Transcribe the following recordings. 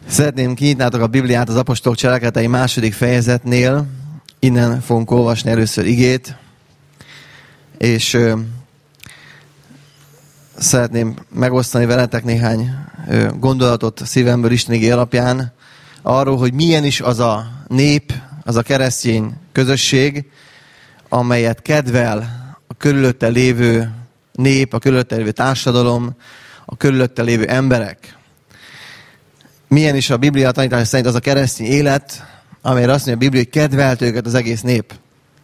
Szeretném kinyitnátok a Bibliát az Apostolok Cselekedetei 2. fejezetnél. Innen fogunk olvasni először igét. És szeretném megosztani veletek néhány gondolatot szívemből Isten igé alapján arról, hogy milyen is az a nép, az a keresztény közösség, amelyet kedvel a körülötte lévő nép, a körülötte lévő társadalom, a körülötte lévő emberek. Milyen is a Biblia tanítása szerint az a keresztény élet, amelyre azt mondja a Biblia, hogy kedvelt őket az egész nép.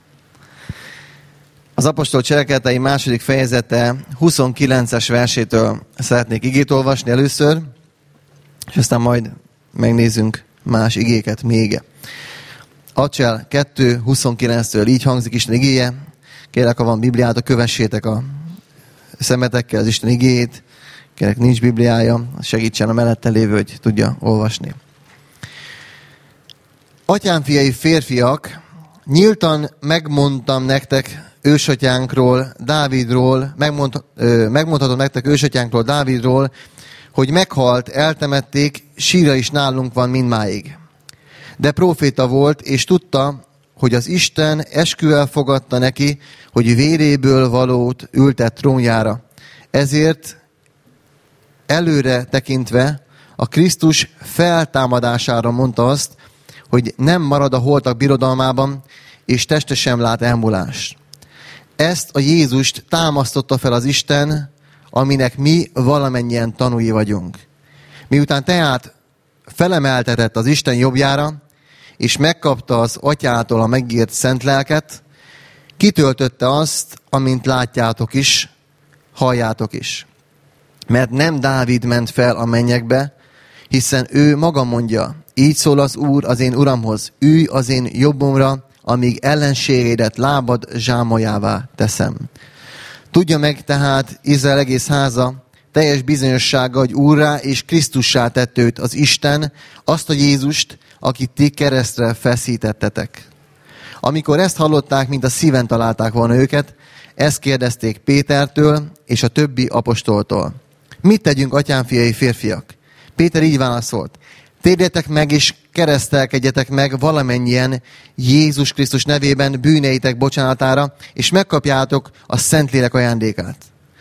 Az Apostolok Cselekedetei 2. fejezete 29-es versétől szeretnék igét olvasni először, és aztán majd megnézzünk más igéket még. Acsel 2.29-től így hangzik Isten igéje. Kérlek, ha van Bibliátok, kövessétek a szemetekkel az Isten igéjét. Kérlek, nincs Bibliája, segítsen a mellette lévő, hogy tudja olvasni. Atyám fiai férfiak, nyíltan megmondtam nektek ősatyánkról, Dávidról, megmondhatom nektek ősatyánkról, Dávidról, hogy meghalt, eltemették, síra is nálunk van mindmáig. De próféta volt, és tudta, hogy az Isten esküvel fogadta neki, hogy véréből valót ültett trónjára. Ezért előre tekintve a Krisztus feltámadására mondta azt, hogy nem marad a holtak birodalmában, és teste sem lát elmúlást. Ezt a Jézust támasztotta fel az Isten, aminek mi valamennyien tanúi vagyunk. Miután tehát felemeltetett az Isten jobbjára, és megkapta az Atyától a megígért szent lelket, kitöltötte azt, amint látjátok is, halljátok is. Mert nem Dávid ment fel a mennyekbe, hiszen ő maga mondja, így szól az Úr az én Uramhoz, ülj az én jobbomra, amíg ellenségeidet lábad zsámolyává teszem. Tudja meg tehát Izrael egész háza teljes bizonyossága, hogy Úrrá és Krisztussá tett őt az Isten, azt a Jézust, akit ti keresztre feszítettetek. Amikor ezt hallották, mint a szíven találták volna őket, ezt kérdezték Pétertől és a többi apostoltól. Mit tegyünk, atyám fiai férfiak? Péter így válaszolt. Térjetek meg és keresztelkedjetek meg valamennyien Jézus Krisztus nevében bűneitek bocsánatára, és megkapjátok a Szentlélek ajándékát.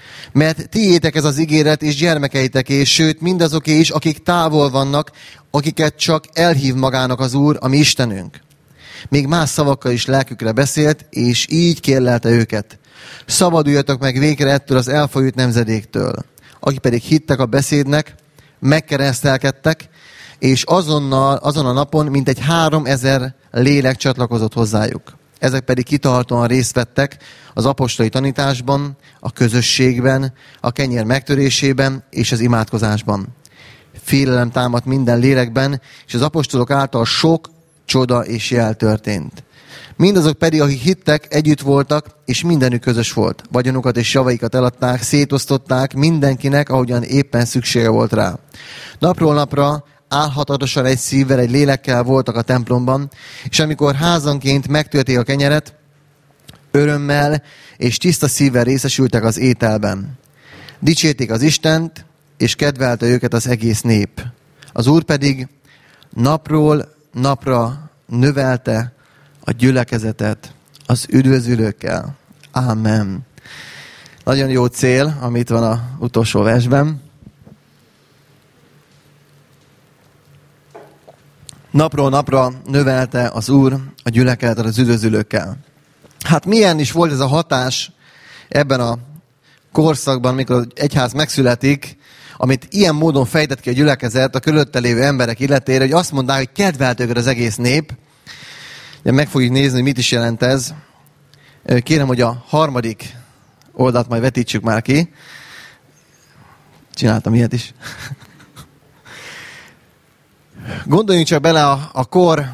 Mert tiétek ez az ígéret, és gyermekeiteké, sőt mindazoké is, akik távol vannak, akiket csak elhív magának az Úr, a mi Istenünk. Még más szavakkal is lelkükre beszélt, és így kérlelte őket. Szabaduljatok meg végre ettől az elfajult nemzedéktől. Akik pedig hittek a beszédnek, megkeresztelkedtek, és azon a napon mintegy 3000 lélek csatlakozott hozzájuk. Ezek pedig kitartóan részt vettek az apostoli tanításban, a közösségben, a kenyér megtörésében és az imádkozásban. Félelem támadt minden lélekben, és az apostolok által sok csoda és jel történt. Mindazok pedig, akik hittek, együtt voltak, és mindenük közös volt. Vagyonukat és javaikat eladták, szétosztották mindenkinek, ahogyan éppen szüksége volt rá. Napról napra álhatatosan egy szívvel, egy lélekkel voltak a templomban, és amikor házanként megtörték a kenyeret, örömmel és tiszta szívvel részesültek az ételben. Dicsérték az Istent, és kedvelte őket az egész nép. Az Úr pedig napról napra növelte a gyülekezetet az üdvözülőkkel. Ámen. Nagyon jó cél, amit van az utolsó versben. Napról napra növelte az Úr a gyülekezetet az üdvözülőkkel. Hát milyen is volt ez a hatás ebben a korszakban, mikor az egyház megszületik, amit ilyen módon fejtett ki a gyülekezet a körülötte lévő emberek illetére, hogy azt mondták, hogy kedvelt őket az egész nép. De meg fogjuk nézni, hogy mit is jelent ez. Kérem, hogy a 3. oldalt majd vetítsük már ki. Csináltam ilyet is. Gondoljunk csak bele a kor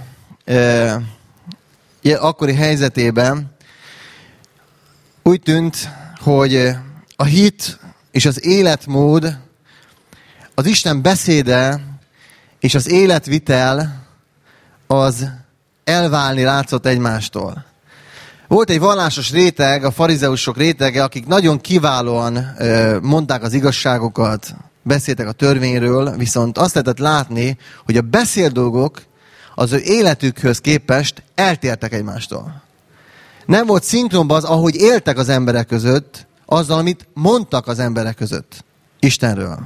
akkori helyzetében. Úgy tűnt, hogy a hit és az életmód, az Isten beszéde és az életvitel az elválni látszott egymástól. Volt egy vallásos réteg, a farizeusok rétege, akik nagyon kiválóan mondták az igazságokat, beszéltek a törvényről, viszont azt lehetett látni, hogy a beszélt dolgok az ő életükhöz képest eltértek egymástól. Nem volt szinkronban az, ahogy éltek az emberek között, azzal, amit mondtak az emberek között Istenről.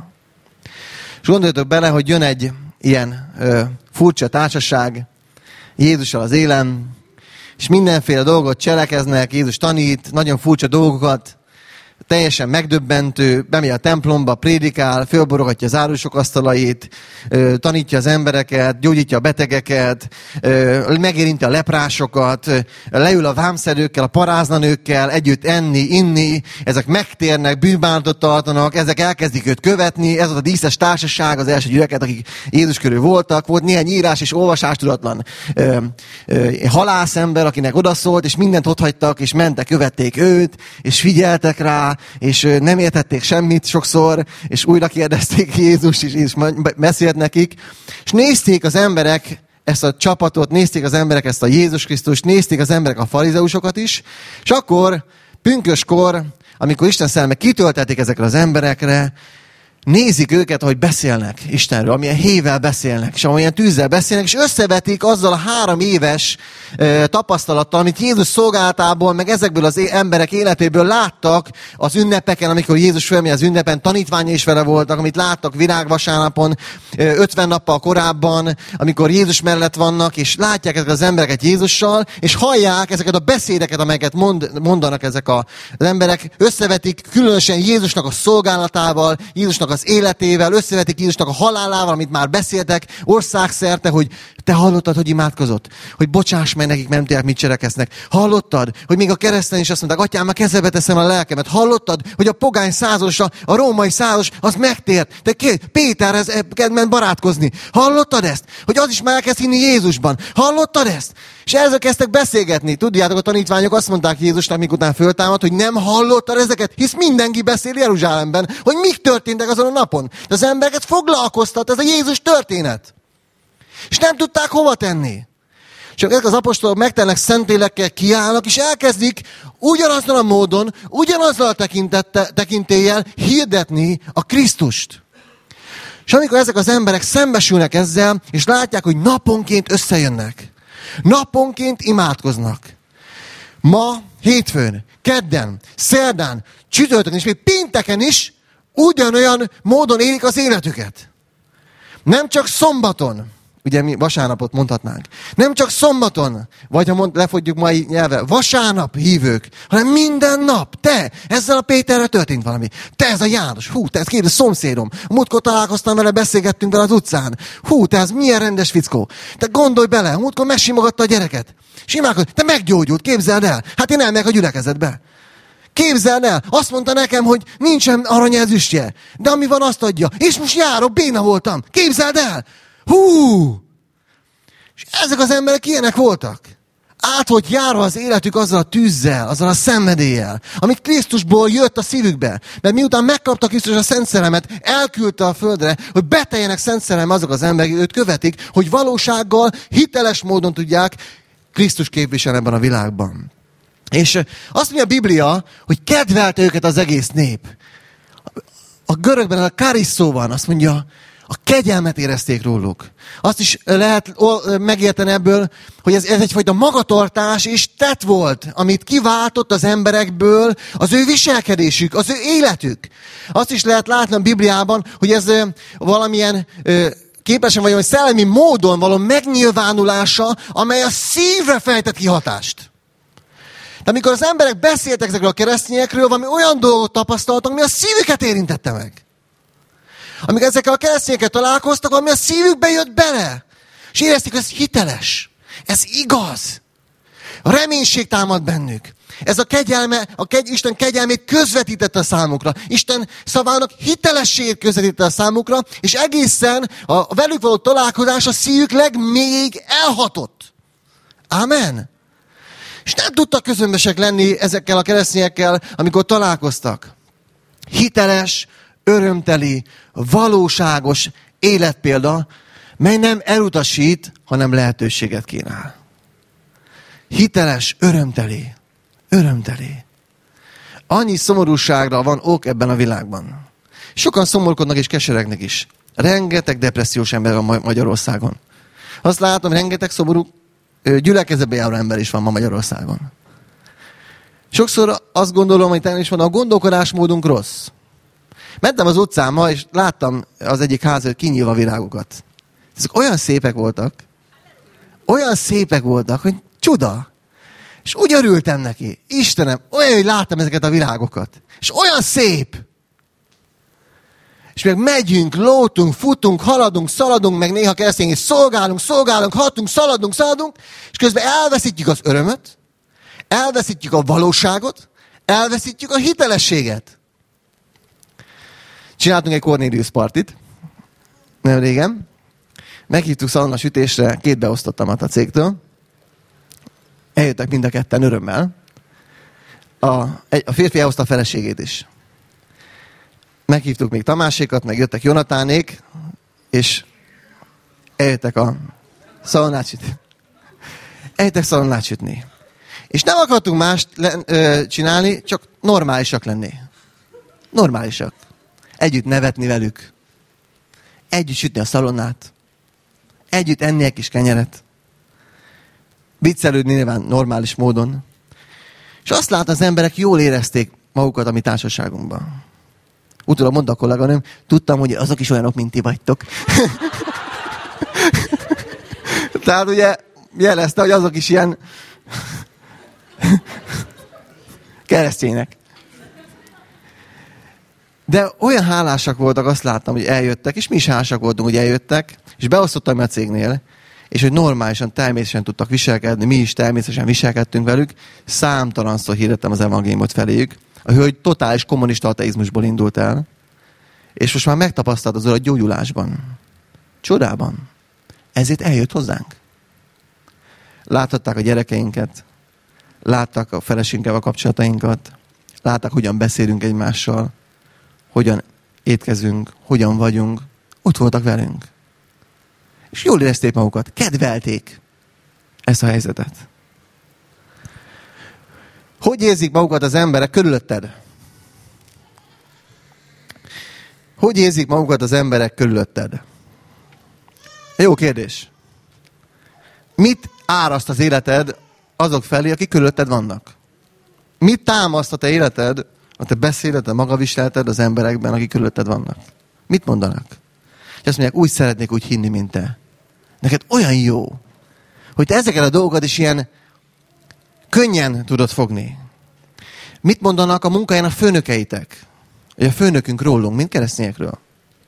És gondoljatok bele, hogy jön egy ilyen furcsa társaság Jézussal az élen, és mindenféle dolgot cselekeznek, Jézus tanít, nagyon furcsa dolgokat, teljesen megdöbbentő, bemegy a templomba, prédikál, fölborogatja az árusok asztalait, tanítja az embereket, gyógyítja a betegeket, megérinti a leprásokat, leül a vámszedőkkel, a paráznanőkkel, együtt enni, inni, ezek megtérnek, bűnbánatot tartanak, ezek elkezdik őt követni, ez az a díszes társaság, az első gyülekezet, akik Jézus körül voltak, volt néhány írás és olvasástudatlan halászember, akinek odaszólt, és mindent otthagytak, és mentek, követték őt, és figyeltek rá, és nem értették semmit sokszor, és újra kérdezték Jézust, és beszélt nekik. És nézték az emberek ezt a csapatot, nézték az emberek ezt a Jézus Krisztust, nézték az emberek a farizeusokat is, és akkor pünköskor, amikor Isten szelleme kitöltették ezekre az emberekre, nézik őket, ahogy beszélnek Istenről, amilyen hével beszélnek, és amilyen tűzzel beszélnek, és összevetik azzal a 3 éves tapasztalattal, amit Jézus szolgálatából, meg ezekből az emberek életéből láttak az ünnepeken, amikor Jézus fölmegy az ünnepen, tanítványai is vele voltak, amit láttak virágvasárnapon, 50 nappal korábban, amikor Jézus mellett vannak, és látják ezeket az embereket Jézussal, és hallják ezeket a beszédeket, amelyeket mondanak ezek az emberek, összevetik különösen Jézusnak a szolgálatával, Jézusnak az életével, összevetik Jézusnak a halálával, amit már beszéltek országszerte, hogy te hallottad, hogy imádkozott? Hogy bocsáss meg nekik, nem tudják, mit cselekednek. Hallottad, hogy még a kereszten is azt mondták, atyám, a kezedbe teszem a lelkemet. Hallottad, hogy a pogány százas, a római százas, az megtért. Te Péterhez ment barátkozni. Hallottad ezt? Hogy az is már elkezd hinni Jézusban. Hallottad ezt? És ezzel kezdtek beszélgetni. Tudjátok, a tanítványok azt mondták Jézusnak, mikután föltámadt, hogy nem hallottad ezeket, hisz mindenki beszél Jeruzsálemben, hogy mik történtek azon a napon. De az embereket foglalkoztat ez a Jézus történet. És nem tudták hova tenni. Csak ezek az apostolok megtelnek Szentlélekkel, kiállnak, és elkezdik ugyanazzal a módon, ugyanazzal a tekintéllyel hirdetni a Krisztust. És amikor ezek az emberek szembesülnek ezzel, és látják, hogy naponként összejönnek, naponként imádkoznak. Ma, hétfőn, kedden, szerdán, csütörtökön, és még pénteken is ugyanolyan módon élik az életüket. Nem csak szombaton, ugye mi vasárnapot mondhatnánk, nem csak szombaton, vagy ha lefogjuk mai nyelvvel, vasárnap hívők, hanem minden nap. Te, ezzel a Péterrel történt valami. Te, ez a János, te, ez képzeld, szomszédom. Múltkor találkoztam vele, beszélgettünk vele az utcán. Te, ez milyen rendes fickó. Te gondolj bele, múltkor megsimogatta a gyereket. És imádkozott, te meggyógyult, képzeld el. Hát én elmegyek a gyülekezetbe. Képzeld el, azt mondta nekem, hogy nincsen aranyezüstje, de ami van, azt adja. És most járok, béna voltam. Képzeld el! És ezek az emberek ilyenek voltak. Át volt járva az életük azzal a tűzzel, azzal a szenvedéllyel, amit Krisztusból jött a szívükbe. Mert miután megkapta Krisztus a Szent Szellemet, elküldte a földre, hogy beteljenek Szent Szellem azok az emberek, őt követik, hogy valósággal, hiteles módon tudják Krisztus képviselni ebben a világban. És azt mondja a Biblia, hogy kedvelte őket az egész nép. A görögben a karisszó van, azt mondja, a kegyelmet érezték róluk. Azt is lehet megérteni ebből, hogy ez egyfajta magatartás és tett volt, amit kiváltott az emberekből az ő viselkedésük, az ő életük. Azt is lehet látni a Bibliában, hogy ez valamilyen képesen vagy szellemi módon való megnyilvánulása, amely a szívre fejtett ki hatást. De amikor az emberek beszéltek ezekről a keresztényekről, valami olyan dolgot tapasztaltak, ami a szívüket érintette meg. Amikor ezekkel a keresztényekkel találkoztak, ami a szívükbe jött bele. És érezték, hogy ez hiteles. Ez igaz. A reménység támad bennük. Ez a kegyelme, Isten kegyelmét közvetítette a számukra. Isten szavának hitelességét közvetítette a számukra, és egészen a velük való találkozás a szívük legmélyig elhatott. Amen. És nem tudtak közömbösek lenni ezekkel a keresztényekkel, amikor találkoztak. Hiteles, örömteli, valóságos életpélda, mely nem elutasít, hanem lehetőséget kínál. Hiteles, örömteli. Örömteli. Annyi szomorúságra van ok ebben a világban. Sokan szomorkodnak és keseregnek is. Rengeteg depressziós ember van Magyarországon. Azt látom, rengeteg szomorú gyülekezetbe járó ember is van ma Magyarországon. Sokszor azt gondolom, hogy talán is van, a gondolkodásmódunk rossz. Mentem az utcán ma, és láttam az egyik házat kinyílva virágokat. Ezek olyan szépek voltak, hogy csuda. És úgy örültem neki. Istenem, olyan, hogy láttam ezeket a virágokat. És olyan szép. És meg megyünk, lótunk, futunk, haladunk, szaladunk, meg néha keresztényi szolgálunk, hatunk, szaladunk, és közben elveszítjük az örömöt, elveszítjük a valóságot, elveszítjük a hitelességet. Csináltunk egy Cornelius partit, nem régen. Meghívtuk szalonna sütésre 2 beosztottamat a cégtől. Eljöttek mind a ketten örömmel. A férfi elhozta a feleségét is. Meghívtuk még Tamásékat, meg jöttek Jonatánék, és eljöttek a szalonnát sütni. És nem akartunk mást csinálni, csak normálisak lenni. Normálisak. Együtt nevetni velük. Együtt sütni a szalonnát. Együtt enni egy kis kenyeret. Viccelődni nyilván normális módon. És azt látom, az emberek jól érezték magukat a mi társaságunkban. Utólag mondta a kolléganőm, tudtam, hogy azok is olyanok, mint ti vagytok. Tehát ugye jelezte, hogy azok is ilyen keresztények. De olyan hálásak voltak, azt láttam, hogy eljöttek, és mi is hálásak voltunk, hogy eljöttek, és beosztottam a cégnél, és hogy normálisan, természetesen tudtak viselkedni, mi is természetesen viselkedtünk velük, számtalanszor hirdettem az evangéliumot feléjük. A hölgy totális kommunista ateizmusból indult el, és most már megtapasztalt az a gyógyulásban, csodában. Ezért eljött hozzánk. Láthatták a gyerekeinket, látták a feleségünkkel a kapcsolatainkat, látták, hogyan beszélünk egymással, hogyan étkezünk, hogyan vagyunk, ott voltak velünk. És jól érezték magukat, kedvelték ezt a helyzetet. Hogy érzik magukat az emberek körülötted? Hogy érzik magukat az emberek körülötted? Jó kérdés. Mit áraszt az életed azok felé, akik körülötted vannak? Mit támaszt a te életed, a te beszéleted, a magaviseleted az emberekben, akik körülötted vannak? Mit mondanak? És azt mondják, úgy szeretnék úgy hinni, mint te. Neked olyan jó, hogy te ezeket a dolgokat is ilyen könnyen tudod fogni. Mit mondanak a munkahelyen a főnökeitek? Vagy a főnökünk rólunk, mint keresztényekről?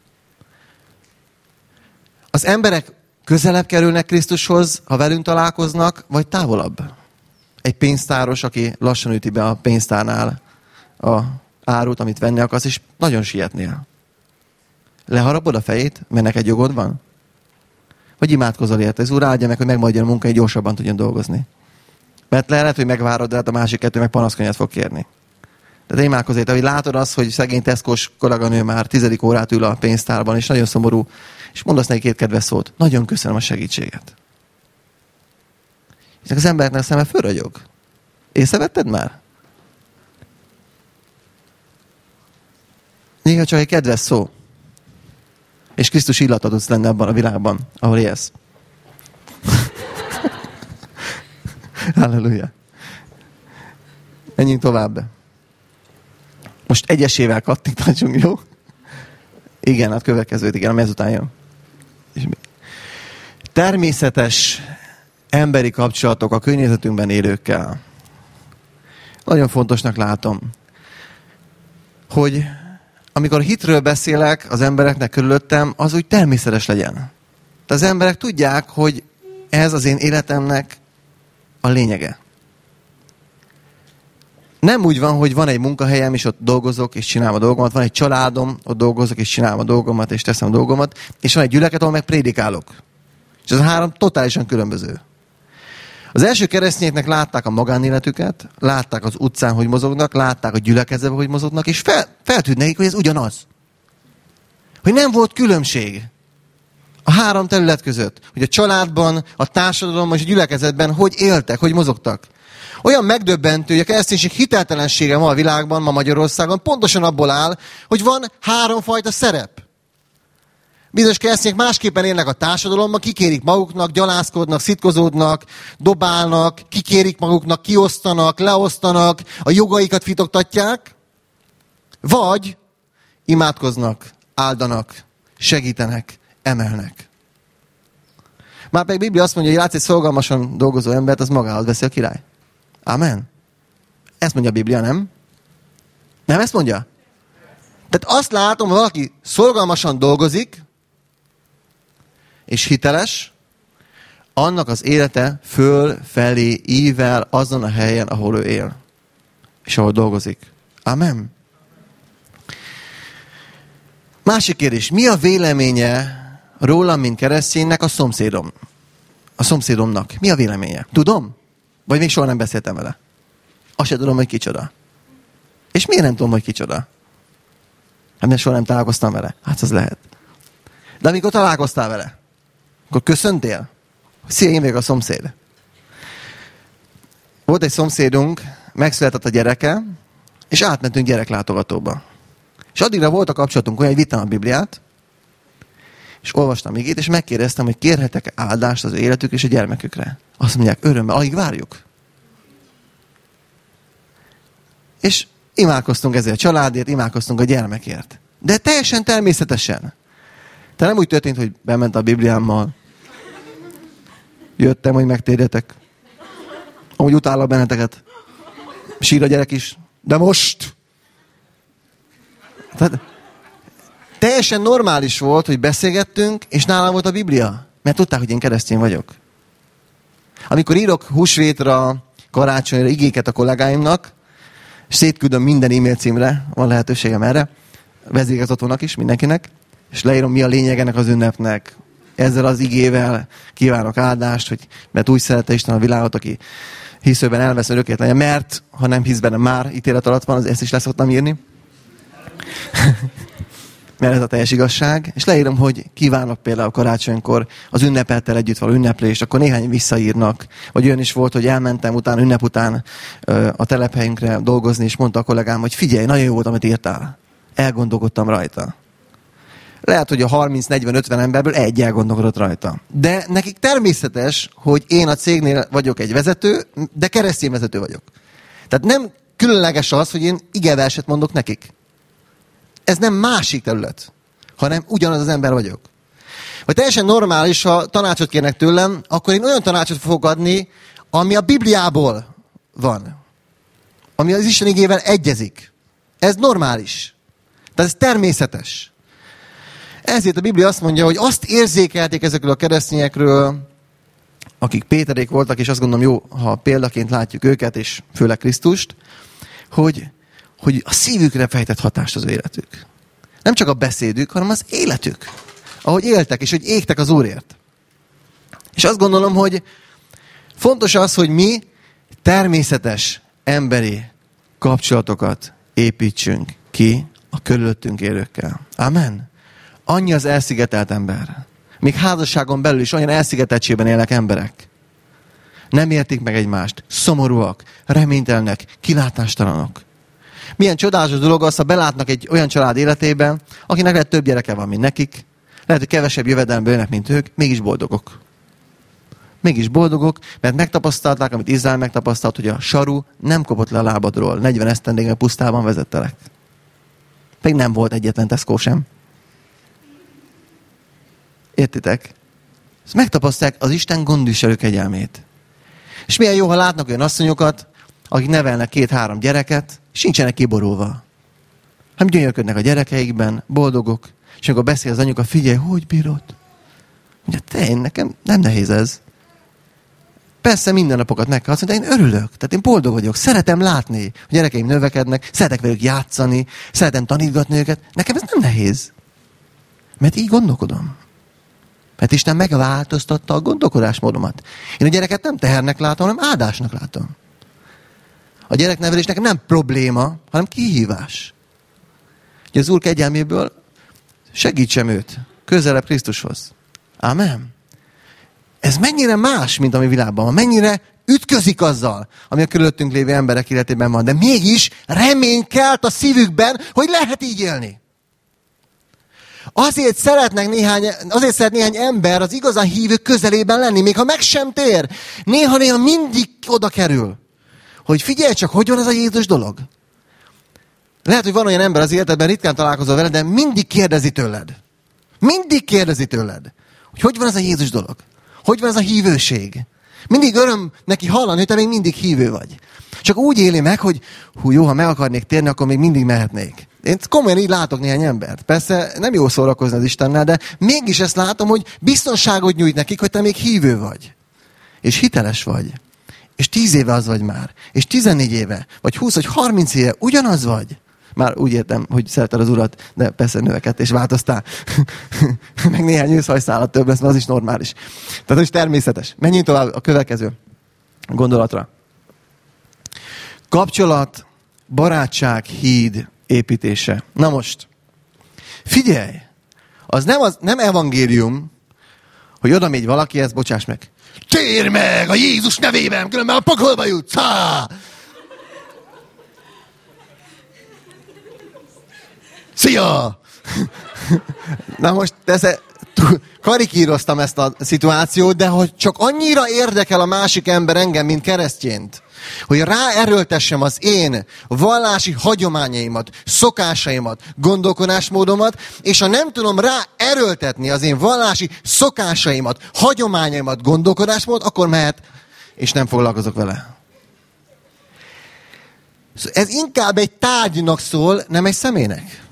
Az emberek közelebb kerülnek Krisztushoz, ha velünk találkoznak, vagy távolabb? Egy pénztáros, aki lassan üti be a pénztárnál a árut, amit venni akarsz, és nagyon sietnél. Leharapod a fejét, mert neked jogod van? Vagy imádkozol érte? Ez úr áldja meg, hogy megmaradjon a munkai, gyorsabban tudjon dolgozni. Mert lehet, hogy megvárod, de hát a másik 2 meg panaszkönyvet fog kérni. De te imádkozz érte, hogy látod azt, hogy szegény Tesco-s kolléganő már 10. órát ül a pénztárban, és nagyon szomorú, és mondasz neki 2 kedves szót. Nagyon köszönöm a segítséget. És az embereknek a szeme fölragyog. Észrevetted már? Néha csak egy kedves szó. És Krisztus illata tudsz lenni abban a világban, ahol élsz. Halleluja. Menjünk tovább. Most egyesével kattintassunk, jó? Igen, a következőt, igen, ami ezután jön. Természetes emberi kapcsolatok a környezetünkben élőkkel. Nagyon fontosnak látom, hogy amikor hitről beszélek az embereknek körülöttem, az úgy természetes legyen. Tehát az emberek tudják, hogy ez az én életemnek a lényege. Nem úgy van, hogy van egy munkahelyem, és ott dolgozok, és csinálom a dolgomat, van egy családom, ott dolgozok, és csinálom a dolgomat, és teszem a dolgomat, és van egy gyülekezet, ahol meg prédikálok. És ez a 3 totálisan különböző. Az első keresztényeknek látták a magánéletüket, látták az utcán, hogy mozognak, látták a gyülekezetben, hogy mozognak, és feltűnt nekik, hogy ez ugyanaz. Hogy nem volt különbség a 3 terület között. Hogy a családban, a társadalomban és a gyülekezetben hogy éltek, hogy mozogtak. Olyan megdöbbentő, hogy a kereszténység hiteltelensége ma a világban, ma Magyarországon pontosan abból áll, hogy van 3 fajta szerep. Bizonyos keresztények másképpen élnek a társadalomban, kikérik maguknak, gyalázkodnak, szitkozódnak, dobálnak, kikérik maguknak, kiosztanak, leosztanak, a jogaikat fitoktatják, vagy imádkoznak, áldanak, segítenek, emelnek. Márpedig a Biblia azt mondja, hogy látsz egy szolgalmasan dolgozó embert, az magához veszi a király. Amen. Ezt mondja a Biblia, nem? Nem ezt mondja? Tehát azt látom, hogy valaki szolgalmasan dolgozik, és hiteles, annak az élete fölfelé ível azon a helyen, ahol ő él. És ahol dolgozik. Amen. Másik kérdés. Mi a véleménye rólam, mint kereszténynek a szomszédomnak? Mi a véleménye? Tudom? Vagy még soha nem beszéltem vele? Azt sem tudom, hogy kicsoda. És miért nem tudom, hogy kicsoda? Hát mert soha nem találkoztam vele. Hát az lehet. De amikor találkoztál vele, akkor köszöntél? Szia, én vagyok a szomszéd. Volt egy szomszédunk, megszületett a gyereke, és átmentünk gyereklátogatóba. És addigra volt a kapcsolatunk olyan, hogy vittem a Bibliát, és olvastam igét, és megkérdeztem, hogy kérhetek áldást az életük és a gyermekükre. Azt mondják, örömmel, alig várjuk. És imádkoztunk ezért a családért, imádkoztunk a gyermekért. De teljesen természetesen. Tehát nem úgy történt, hogy bement a Bibliámmal. Jöttem, hogy megtérjetek. Amúgy utállak benneteket. Sír a gyerek is. De most! Tehát teljesen normális volt, hogy beszélgettünk, és nálam volt a Biblia. Mert tudták, hogy én keresztény vagyok. Amikor írok húsvétra, karácsonyra igéket a kollégáimnak, és szétküldöm minden e-mail címre, van lehetőségem erre, vezérigazgatónak is, mindenkinek, és leírom, mi a lényeg ennek az ünnepnek. Ezzel az igével kívánok áldást, hogy mert úgy szerette Isten a világot, aki hiszőben elvesz örökét legyen, mert ha nem hisz benne, már ítélet alatt van, ezt is leszoktam írni. Mert ez a teljes igazság. És leírom, hogy kívánok például karácsonykor az ünnepeltel együtt való ünneplést, akkor néhány visszaírnak. Vagy olyan is volt, hogy elmentem ünnep után a telephelyünkre dolgozni, és mondta a kollégám, hogy figyelj, nagyon jó volt, amit írtál. Elgondolkodtam rajta. Lehet, hogy a 30-40-50 emberből egy elgondolkodott rajta. De nekik természetes, hogy én a cégnél vagyok egy vezető, de keresztény vezető vagyok. Tehát nem különleges az, hogy én igeverset mondok nekik. Ez nem másik terület, hanem ugyanaz az ember vagyok. Vagy teljesen normális, ha tanácsot kérnek tőlem, akkor én olyan tanácsot fogok adni, ami a Bibliából van. Ami az Isten igével egyezik. Ez normális. Tehát ez természetes. Ezért a Biblia azt mondja, hogy azt érzékelték ezekről a keresztényekről, akik Péterék voltak, és azt gondolom jó, ha példaként látjuk őket, és főleg Krisztust, hogy a szívükre fejtett hatást az életük. Nem csak a beszédük, hanem az életük. Ahogy éltek, és hogy égtek az Úrért. És azt gondolom, hogy fontos az, hogy mi természetes emberi kapcsolatokat építsünk ki a körülöttünk élőkkel. Amen. Annyi az elszigetelt ember. Még házasságon belül is olyan elszigeteltségben élnek emberek. Nem értik meg egymást. Szomorúak, reménytelenek, kilátástalanok. Milyen csodálatos dolog az, ha belátnak egy olyan család életében, akinek lehet több gyereke van, mint nekik, lehet, hogy kevesebb jövedelemből élnek, mint ők, mégis boldogok. Mégis boldogok, mert megtapasztalták, amit Izrael megtapasztalt, hogy a saru nem kopott le a lábadról. 40 esztendéken pusztában vezettelek. Pedig nem volt egyetlen Tesco sem. Értitek? Ezt megtapasztalják az Isten gondviselő kegyelmét. És milyen jó, ha látnak olyan asszonyokat, akik nevelnek 2-3 gyereket, és nincsenek kiborulva. hanem gyönyörködnek a gyerekeikben, boldogok, és amikor beszél az anyuka, figyelj, hogy bírod? Mondja, nekem nem nehéz ez. Persze minden napokat meg kell azt mondani, én örülök, tehát én boldog vagyok, szeretem látni, a gyerekeim növekednek, szeretek velük játszani, szeretem tanítgatni őket, nekem ez nem nehéz. Mert így gondolkodom. Mert Isten megváltoztatta a gondolkodásmódomat. Én a gyereket nem tehernek látom, hanem áldásnak látom. A gyereknevelés nekem nem probléma, hanem kihívás. Hogy az Úr kegyelméből segítsem őt közelebb Krisztushoz. Amen. Ez mennyire más, mint ami világban van. Mennyire ütközik azzal, ami a körülöttünk lévő emberek életében van. De mégis remény kelt a szívükben, hogy lehet így élni. Azért szeret néhány ember az igazán hívők közelében lenni, még ha meg sem tér. Néha mindig oda kerül, hogy figyelj csak, hogy van ez a Jézus dolog. Lehet, hogy van olyan ember az életedben, ritkán találkozol vele, de mindig kérdezi tőled. Mindig kérdezi tőled, hogy van ez a Jézus dolog. Hogy van ez a hívőség. Mindig öröm neki hallani, hogy te még mindig hívő vagy. Csak úgy éli meg, hogy jó, ha meg akarnék térni, akkor még mindig mehetnék. Én komolyan így látok néhány embert. Persze nem jó szórakozni az Istennel, de mégis ezt látom, hogy biztonságot nyújt nekik, hogy te még hívő vagy. És hiteles vagy. És 10 éve az vagy már. És 14 éve. Vagy 20 vagy 30 éve ugyanaz vagy. Már úgy értem, hogy szereted az Urat, de persze növekedtél és változtál. Meg néhány őszhajszálat több lesz, mert az is normális. Tehát az is természetes. Menjünk tovább a következő gondolatra. Kapcsolat, barátság, híd építése. Na most, figyelj! Az nem evangélium, hogy oda megy valaki, ezt bocsáss meg. Térj meg a Jézus nevében, különben a pokolba jutsz! Ha! Szia! Na most karikíroztam ezt a szituációt, de hogy csak annyira érdekel a másik ember engem, mint keresztjént, hogy ráerőltessem az én vallási hagyományaimat, szokásaimat, gondolkodásmódomat, és ha nem tudom ráerőltetni az én vallási szokásaimat, hagyományaimat, gondolkodásmódot, akkor mehet, és nem foglalkozok vele. Ez inkább egy tárgynak szól, nem egy személynek.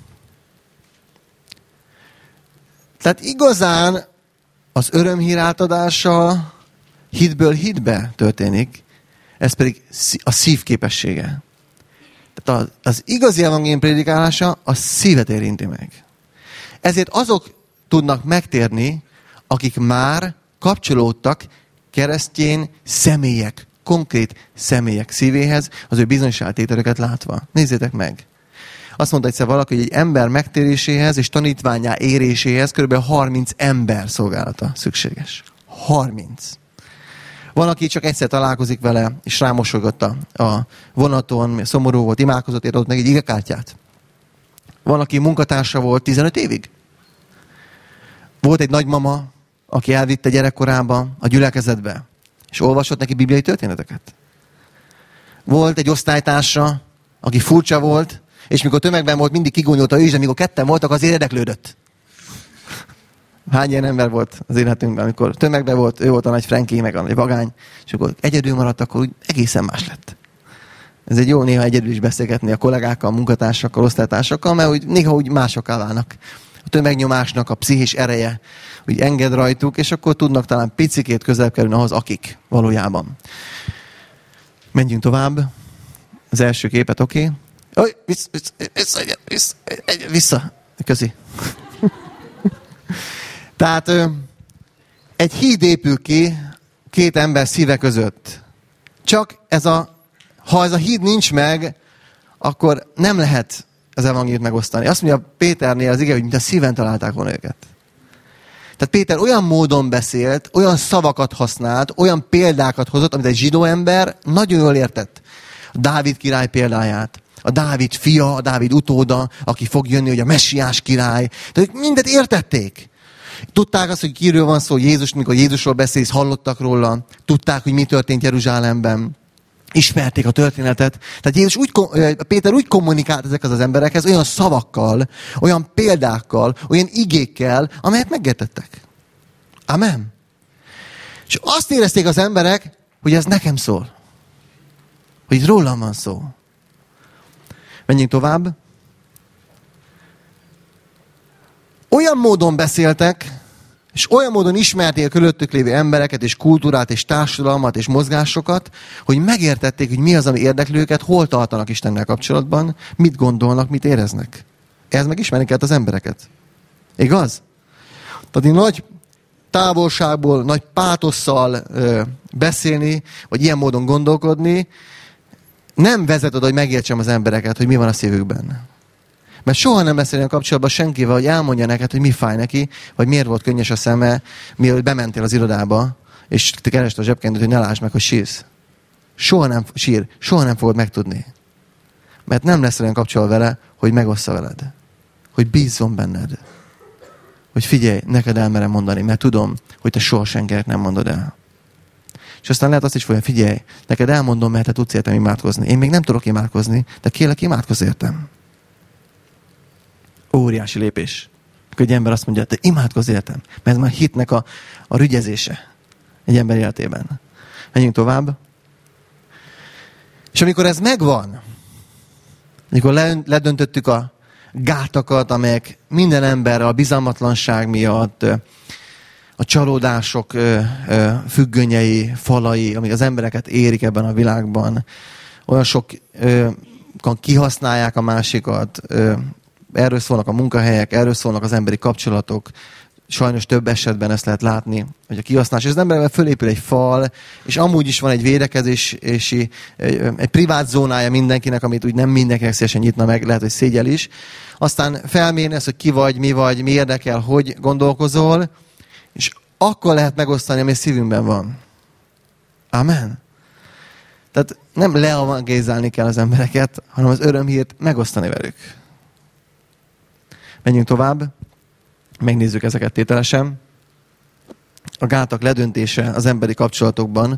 Tehát igazán az örömhír átadása hitből hitbe történik, ez pedig a szív képessége. Tehát az igazi evangélium prédikálása a szívet érinti meg. Ezért azok tudnak megtérni, akik már kapcsolódtak keresztény személyek, konkrét személyek szívéhez, az ő bizonyságtételeket látva. Nézzétek meg! Azt mondta egyszer valaki, hogy egy ember megtéréséhez és tanítvánnyá éréséhez kb. 30 ember szolgálata szükséges. 30. Van, aki csak egyszer találkozik vele, és rámosolygott a vonaton, szomorú volt, imádkozott, és adott meg egy igekártyát. Van, aki munkatársa volt 15 évig. Volt egy nagymama, aki elvitte gyerekkorában a gyülekezetbe, és olvasott neki bibliai történeteket. Volt egy osztálytársa, aki furcsa volt, és mikor tömegben volt, mindig kigúnyolta ő is, de mikor ketten voltak, azért érdeklődött. Hány ilyen ember volt az életünkben, amikor tömegben volt, ő volt a nagy Frankie, meg a nagy vagány, és akkor egyedül maradt, akkor úgy egészen más lett. Ez egy jó néha egyedül is beszélgetni a kollégákkal, a munkatársakkal, osztálytársakkal, mert úgy, néha úgy másokká válnak. A tömegnyomásnak a pszichés ereje úgy enged rajtuk, és akkor tudnak talán picikét közelebb kerülni ahhoz, akik valójában. Menjünk tovább. Az első képet, oké? Vissza. Köszi. Tehát egy híd épül ki két ember szíve között. Csak ha ez a híd nincs meg, akkor nem lehet az evangéliumot megosztani. Azt mondja Péternél az ige, hogy mint a szíven találták volna őket. Tehát Péter olyan módon beszélt, olyan szavakat használt, olyan példákat hozott, amit egy zsidó ember nagyon jól értett. A Dávid király példáját, a Dávid fia, a Dávid utóda, aki fog jönni, hogy a messiás király. Tehát mindet értették. Tudták azt, hogy kiről van szó, Jézus, mikor Jézusról beszélsz, hallottak róla. Tudták, hogy mi történt Jeruzsálemben. Ismerték a történetet. Tehát Péter úgy kommunikált ezekhez az emberekhez, olyan szavakkal, olyan példákkal, olyan igékkel, amelyet megértettek. Amen. És azt érezték az emberek, hogy ez nekem szól. Hogy itt rólam van szó. Menjünk tovább. Olyan módon beszéltek, és olyan módon ismerték a körülöttük lévő embereket, és kultúrát, és társadalmat, és mozgásokat, hogy megértették, hogy mi az, ami érdekli őket, hol tartanak Istennel kapcsolatban, mit gondolnak, mit éreznek. Ez meg ismerni kellett az embereket. Igaz? Tehát nagy távolságból, nagy pátosszal beszélni, vagy ilyen módon gondolkodni, nem vezet oda, hogy megértsem az embereket, hogy mi van a szívükben. Mert soha nem beszélni a kapcsolatban senkivel, hogy elmondja neked, hogy mi fáj neki, vagy miért volt könnyes a szeme, mielőtt bementél az irodába, és te keresd a zsebkendőt, hogy ne lásd meg, hogy sírsz. Soha nem fogod megtudni. Mert nem lesz olyan kapcsolat vele, hogy megossza veled. Hogy bízzon benned. Hogy figyelj, neked elmerem mondani, mert tudom, hogy te soha senkinek nem mondod el. És aztán lehet azt is fogja, figyelj, neked elmondom, mert te tudsz értem imádkozni. Én még nem tudok imádkozni, de kérlek, imádkozz értem. Óriási lépés. Akkor egy ember azt mondja, te imádkozz értem. Mert ez már hitnek a rügyezése egy ember életében. Menjünk tovább. És amikor ez megvan, amikor ledöntöttük a gátakat, amelyek minden emberre a bizalmatlanság miatt, a csalódások függönyei, falai, amik az embereket érik ebben a világban, olyan sokan kihasználják a másikat, erről szólnak a munkahelyek, erről szólnak az emberi kapcsolatok, sajnos több esetben ezt lehet látni, hogy a kihasználás, és az emberben fölépül egy fal, és amúgy is van egy védekezési, egy privát zónája mindenkinek, amit úgy nem mindenkinek szívesen nyitna meg, lehet, hogy szégyel is. Aztán felmérni ezt, hogy ki vagy, mi érdekel, hogy gondolkozol, és akkor lehet megosztani, ami a szívünkben van. Amen. Tehát nem leevangélizálni kell az embereket, hanem az örömhírt megosztani velük. Menjünk tovább. Megnézzük ezeket tételesen. A gátak ledöntése az emberi kapcsolatokban.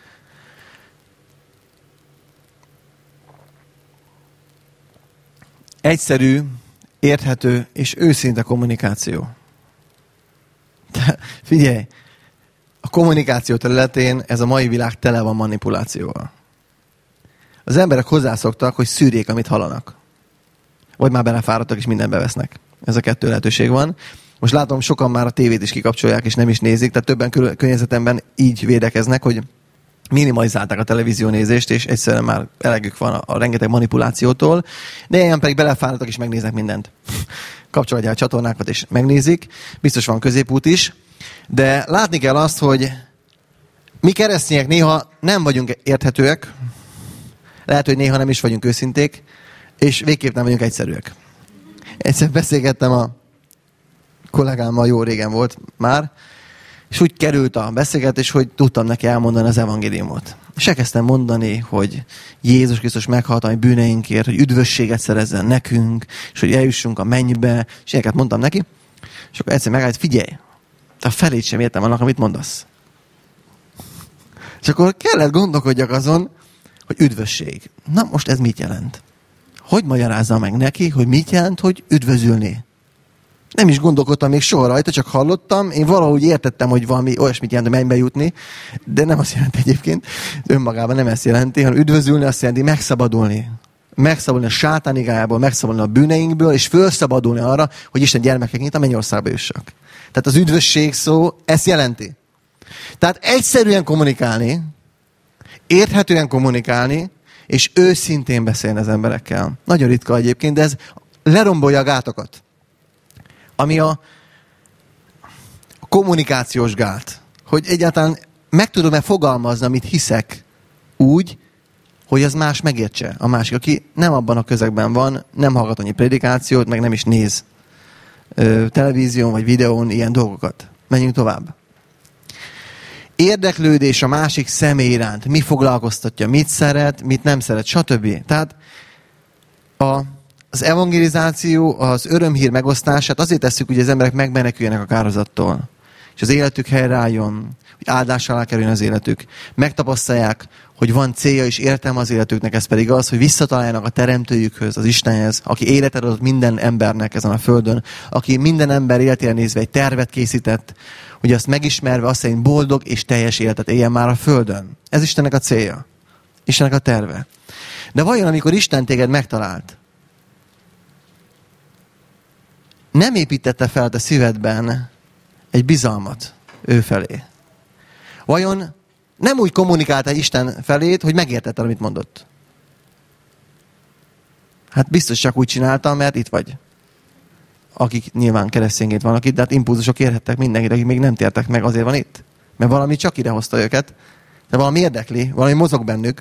Egyszerű, érthető és őszinte kommunikáció. De figyelj, a kommunikáció területén ez a mai világ tele van manipulációval. Az emberek hozzászoktak, hogy szűrjék, amit hallanak. Vagy már belefáradtak, és mindent bevesznek. Ez a kettő lehetőség van. Most látom, sokan már a tévét is kikapcsolják, és nem is nézik, tehát többen környezetemben így védekeznek, hogy minimalizálták a televíziónézést, és egyszerűen már elegük van a rengeteg manipulációtól, de ilyen pedig belefáradtak, és megnéznek mindent. Kapcsolják a csatornákat, és megnézik. Biztos van középút is, de látni kell azt, hogy mi keresztények néha nem vagyunk érthetőek, lehet, hogy néha nem is vagyunk őszinték, és végképp nem vagyunk egyszerűek. Egyszer beszélgettem a kollégámmal, jó régen volt már, és úgy került a beszélgetés, hogy tudtam neki elmondani az evangéliumot. És elkezdtem mondani, hogy Jézus Krisztus meghalt a mi bűneinkért, hogy üdvösséget szerezzen nekünk, és hogy eljussunk a mennybe, és ilyeneket mondtam neki. És akkor egyszer megállt, figyelj, te a felét sem értem annak, amit mondasz. És akkor kellett gondolkodjak azon, hogy üdvösség. Na most ez mit jelent? Hogy magyarázza meg neki, hogy mit jelent, hogy üdvözülni? Nem is gondolkodtam még soha rajta, csak hallottam. Én valahogy értettem, hogy valami olyasmit jelent, hogy mennybe jutni, de nem azt jelenti egyébként. Önmagában nem ezt jelenti, hanem üdvözülni azt jelenti megszabadulni. Megszabadulni a sátán igájából, megszabadulni a bűneinkből, és felszabadulni arra, hogy Isten gyermekeként a mennyországba jussak. Tehát az üdvösség szó ezt jelenti. Tehát egyszerűen kommunikálni, érthetően kommunikálni, és őszintén beszélni az emberekkel. Nagyon ritka egyébként, de ez lerombolja a gátakat. Ami a kommunikációs gát. Hogy egyáltalán meg tudom-e fogalmazni, amit hiszek úgy, hogy az más megértse. A másik, aki nem abban a közegben van, nem hallgat annyi prédikációt, meg nem is néz televízión vagy videón ilyen dolgokat. Menjünk tovább. Érdeklődés a másik személy iránt. Mi foglalkoztatja, mit szeret, mit nem szeret, stb. Tehát az evangelizáció, az örömhír megosztását azért tesszük, hogy az emberek megmeneküljenek a kározattól. És az életük helyreálljon, hogy áldás alá kerüljön az életük. Megtapasztalják, hogy van célja és értelme az életüknek, ez pedig az, hogy visszataláljanak a teremtőjükhöz, az Istenhez, aki életet adott minden embernek ezen a földön, aki minden ember életére nézve egy tervet készített, hogy azt megismerve azt szerint boldog és teljes életet éljen már a földön. Ez Istennek a célja. Istennek a terve. De vajon, amikor Isten téged megtalált, nem építette fel a szívedben egy bizalmat ő felé? Vajon nem úgy kommunikálta Isten felét, hogy megértette, amit mondott? Hát biztos csak úgy csinálta, mert itt vagy. Akik nyilván keresztényként vannak itt, de hát impulzusok érhettek mindenkit, akik még nem tértek meg, azért van itt. Mert valami csak ide hozta őket, de valami érdekli, valami mozog bennük.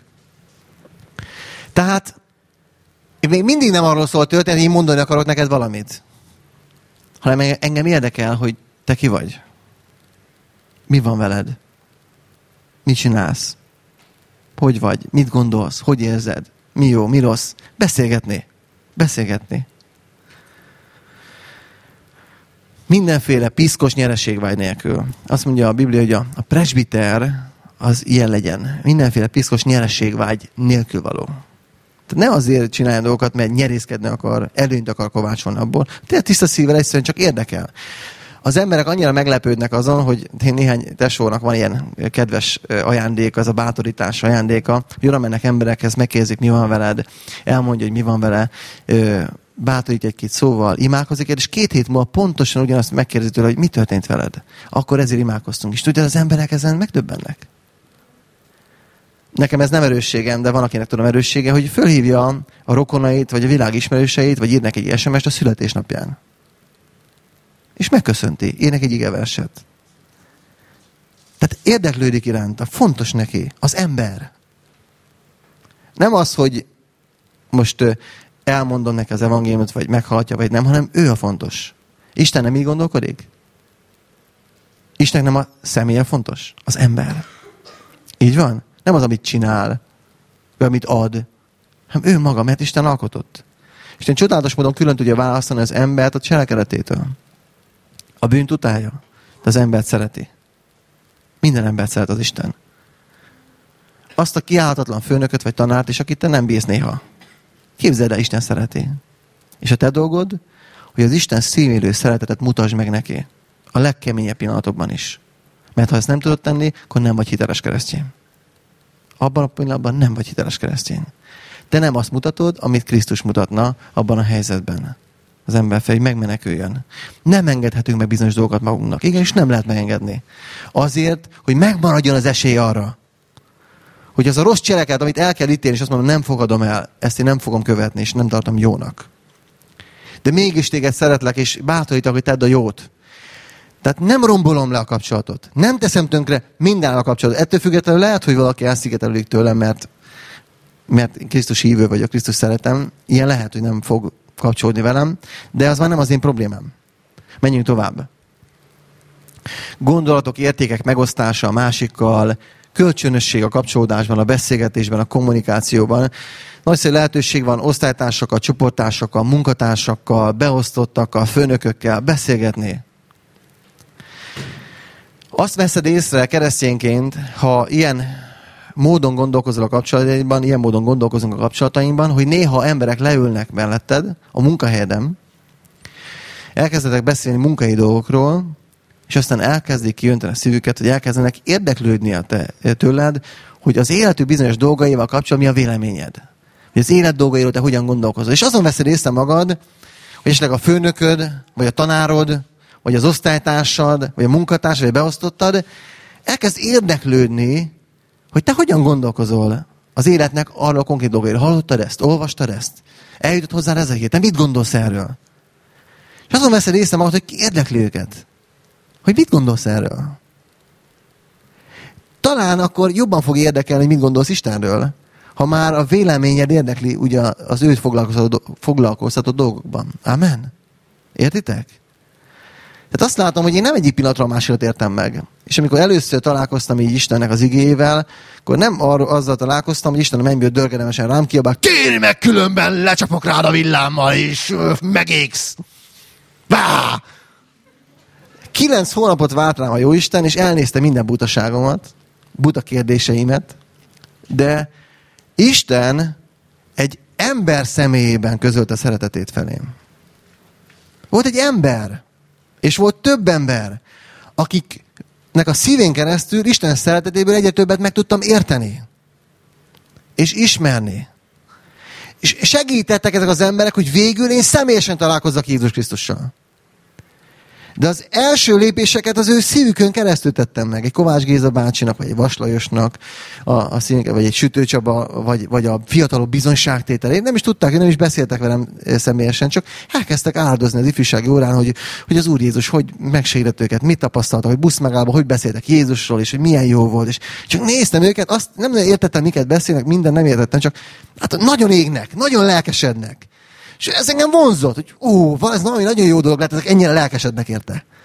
Tehát még mindig nem arról szól történet, hogy én mondani akarok neked valamit. Hanem engem érdekel, hogy te ki vagy. Mi van veled? Mit csinálsz? Hogy vagy? Mit gondolsz? Hogy érzed? Mi jó, mi rossz? Beszélgetni. Mindenféle piszkos nyereségvágy nélkül. Azt mondja a Biblia, hogy a presbiter az ilyen legyen. Mindenféle piszkos nyereségvágy nélkül való. Tehát ne azért csinálja dolgokat, mert nyerészkedni akar, előnyt akar kovácsolni abból. Tényleg tiszta szívvel egyszerűen csak érdekel. Az emberek annyira meglepődnek azon, hogy néhány tesónak van ilyen kedves ajándék, az a bátorítás ajándéka, hogy oda mennek emberekhez, megkérdezik, mi van veled, elmondja, hogy mi van vele, bátorít egy-két szóval, imádkozik, és 2 hét múlva pontosan ugyanazt megkérdezi tőle, hogy mi történt veled. Akkor ezért imádkoztunk. És tudja, az emberek ezen megdöbbennek. Nekem ez nem erősségem, de van, akinek tudom erőssége, hogy fölhívja a rokonait, vagy a világ ismerőseit, vagy ír neki egy SMS-t a születésnapján. És megköszönti, ének egy igeverset. Tehát érdeklődik iránta, fontos neki, az ember. Nem az, hogy most elmondom neki az evangéliumot, vagy meghallgatja, vagy nem, hanem ő a fontos. Isten nem így gondolkodik? Istennek nem a személye fontos? Az ember. Így van? Nem az, amit csinál, vagy amit ad, hanem ő maga, mert Isten alkotott. Isten csodálatos módon külön tudja választani az embert a cselekedetétől. A bűnt utálja, de az embert szereti. Minden embert szeret az Isten. Azt a kiállhatatlan főnököt vagy tanárt is, akit te nem bírsz néha. Képzeld el, Isten szereti. És a te dolgod, hogy az Isten szívélő szeretetet mutasd meg neki. A legkeményebb pillanatokban is. Mert ha ezt nem tudod tenni, akkor nem vagy hiteles keresztény. Abban a pillanatban nem vagy hiteles keresztény. Te nem azt mutatod, amit Krisztus mutatna abban a helyzetben. Az ember felé, hogy megmeneküljön. Nem engedhetünk meg bizonyos dolgokat magunknak. Igen, és nem lehet megengedni. Azért, hogy megmaradjon az esély arra, hogy az a rossz cselekedet, amit el kell ítélni, és azt mondom, nem fogadom el, ezt én nem fogom követni, és nem tartom jónak. De mégis téged szeretlek, és bátorítok, hogy tedd a jót. Tehát nem rombolom le a kapcsolatot. Nem teszem tönkre minden a kapcsolatot. Ettől függetlenül lehet, hogy valaki elszigetelődik tőlem, mert Krisztus hívő vagyok, Krisztus szeretem. Ilyen lehet, hogy nem fog kapcsolódni velem, de az már nem az én problémám. Menjünk tovább. Gondolatok, értékek megosztása a másikkal, kölcsönösség a kapcsolódásban, a beszélgetésben, a kommunikációban. Nagyszerű lehetőség van osztálytársakkal, csoporttársakkal, munkatársakkal, beosztottakkal, főnökökkel beszélgetni. Azt veszed észre keresztényként, ha ilyen módon gondolkozol a kapcsolatainkban, ilyen módon gondolkozunk a kapcsolatainkban, hogy néha emberek leülnek melletted a munkahelyeden, elkezdetek beszélni munkai dolgokról, és aztán elkezdik kijönteni a szívüket, hogy elkezdenek érdeklődni tőled, hogy az életük bizonyos dolgaival kapcsolatban mi a véleményed. Hogy az élet dolgairól te hogyan gondolkozol. És azon veszed észre magad, hogy esetleg a főnököd, vagy a tanárod, vagy az osztálytársad, vagy a munkatársad, vagy a beosztottad, elkezd érdeklődni, hogy te hogyan gondolkozol az életnek arról a konkrét dolgairól. Hallottad ezt? Olvastad ezt? Eljutott hozzá ezekért? Te mit gondolsz erről? És azon veszed észre magad, hogy érdekli őket. Hogy mit gondolsz erről? Talán akkor jobban fog érdekelni, hogy mit gondolsz Istenről, ha már a véleményed érdekli ugye az őt foglalkoztató dolgokban. Amen? Értitek? Tehát azt látom, hogy én nem egyik pillanatra a másikat értem meg. És amikor először találkoztam így Istennek az igéjével, akkor nem azzal találkoztam, hogy Isten a mennyből dörgedemesen rám kiabál, kérj meg, különben lecsapok rád a villámmal, és megégsz. 9 hónapot várt rám a Jóisten, és elnézte minden butaságomat, buta kérdéseimet, de Isten egy ember személyében közölte szeretetét felém. Volt egy ember, és volt több ember, akiknek a szívén keresztül Isten szeretetéből egyre többet meg tudtam érteni. És ismerni. És segítettek ezek az emberek, hogy végül én személyesen találkozzak Jézus Krisztussal. De az első lépéseket az ő szívükön keresztül tettem meg. Egy Kovács Géza bácsinak, vagy egy Vas Lajosnak, vagy egy Sütő Csaba, vagy a fiatalok bizonyságtételé. Nem is tudták, nem is beszéltek velem személyesen, csak elkezdtek áldozni az ifjúsági órán, hogy az Úr Jézus hogy megsegített őket, mit tapasztaltak, hogy buszmegállóban hogy beszéltek Jézusról, és hogy milyen jó volt. És csak néztem őket, azt nem értettem, miket beszélnek, minden nem értettem, csak hát nagyon égnek, nagyon lelkesednek. És ez engem vonzott, hogy ez nagyon jó dolog lehet, ezek ennyire lelkesednek érte.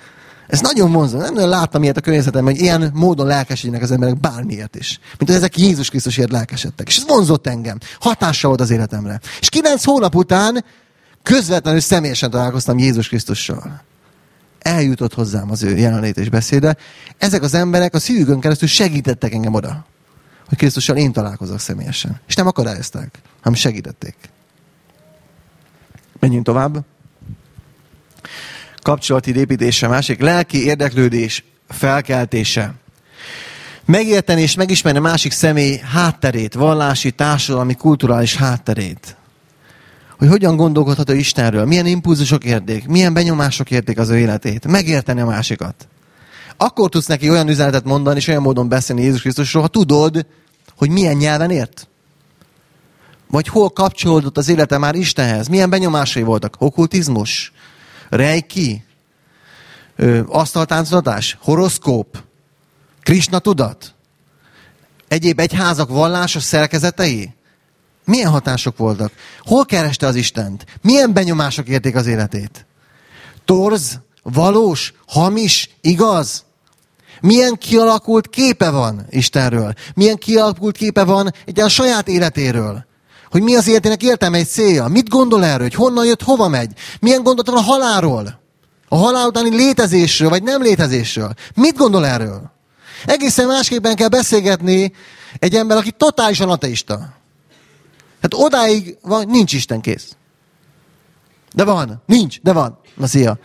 Ez nagyon vonzó. Nem nagyon láttam ilyet a környezetemben, hogy ilyen módon lelkesedjenek az emberek bármiért is. Mint hogy ezek Jézus Krisztusért lelkesedtek. És ez vonzott engem. Hatással volt az életemre. És 9 hónap után közvetlenül személyesen találkoztam Jézus Krisztussal. Eljutott hozzám az ő jelenlét és beszéde. Ezek az emberek a szívükön keresztül segítettek engem oda, hogy Krisztussal én találkozok személyesen. És nem akadályozták, hanem segítették. Menjünk tovább. Kapcsolati építése, másik lelki érdeklődés felkeltése. Megérteni és megismerni a másik személy hátterét, vallási, társadalmi, kulturális hátterét. Hogy hogyan gondolkodhat ő Istenről, milyen impulzusok érték, milyen benyomások érték az ő életét. Megérteni a másikat. Akkor tudsz neki olyan üzenetet mondani, és olyan módon beszélni Jézus Krisztusról, ha tudod, hogy milyen nyelven ért. Vagy hol kapcsolódott az élete már Istenhez. Milyen benyomásai voltak? Okkultizmus, reiki, asztaltáncolatás, horoszkóp, Krisna tudat, egyéb egyházak vallásos szerkezetei. Milyen hatások voltak? Hol kereste az Istent? Milyen benyomások érték az életét? Torz, valós, hamis, igaz? Milyen kialakult képe van Istenről? Milyen kialakult képe van egy a saját életéről? Hogy mi az életének értelme, egy célja? Mit gondol erről? Hogy honnan jött, hova megy? Milyen gondolat van a halálról? A halál utáni létezésről, vagy nem létezésről? Mit gondol erről? Egészen másképpen kell beszélgetni egy ember, aki totálisan ateista. Hát odáig van, nincs Isten, kész. De van, nincs, de van. Na szia.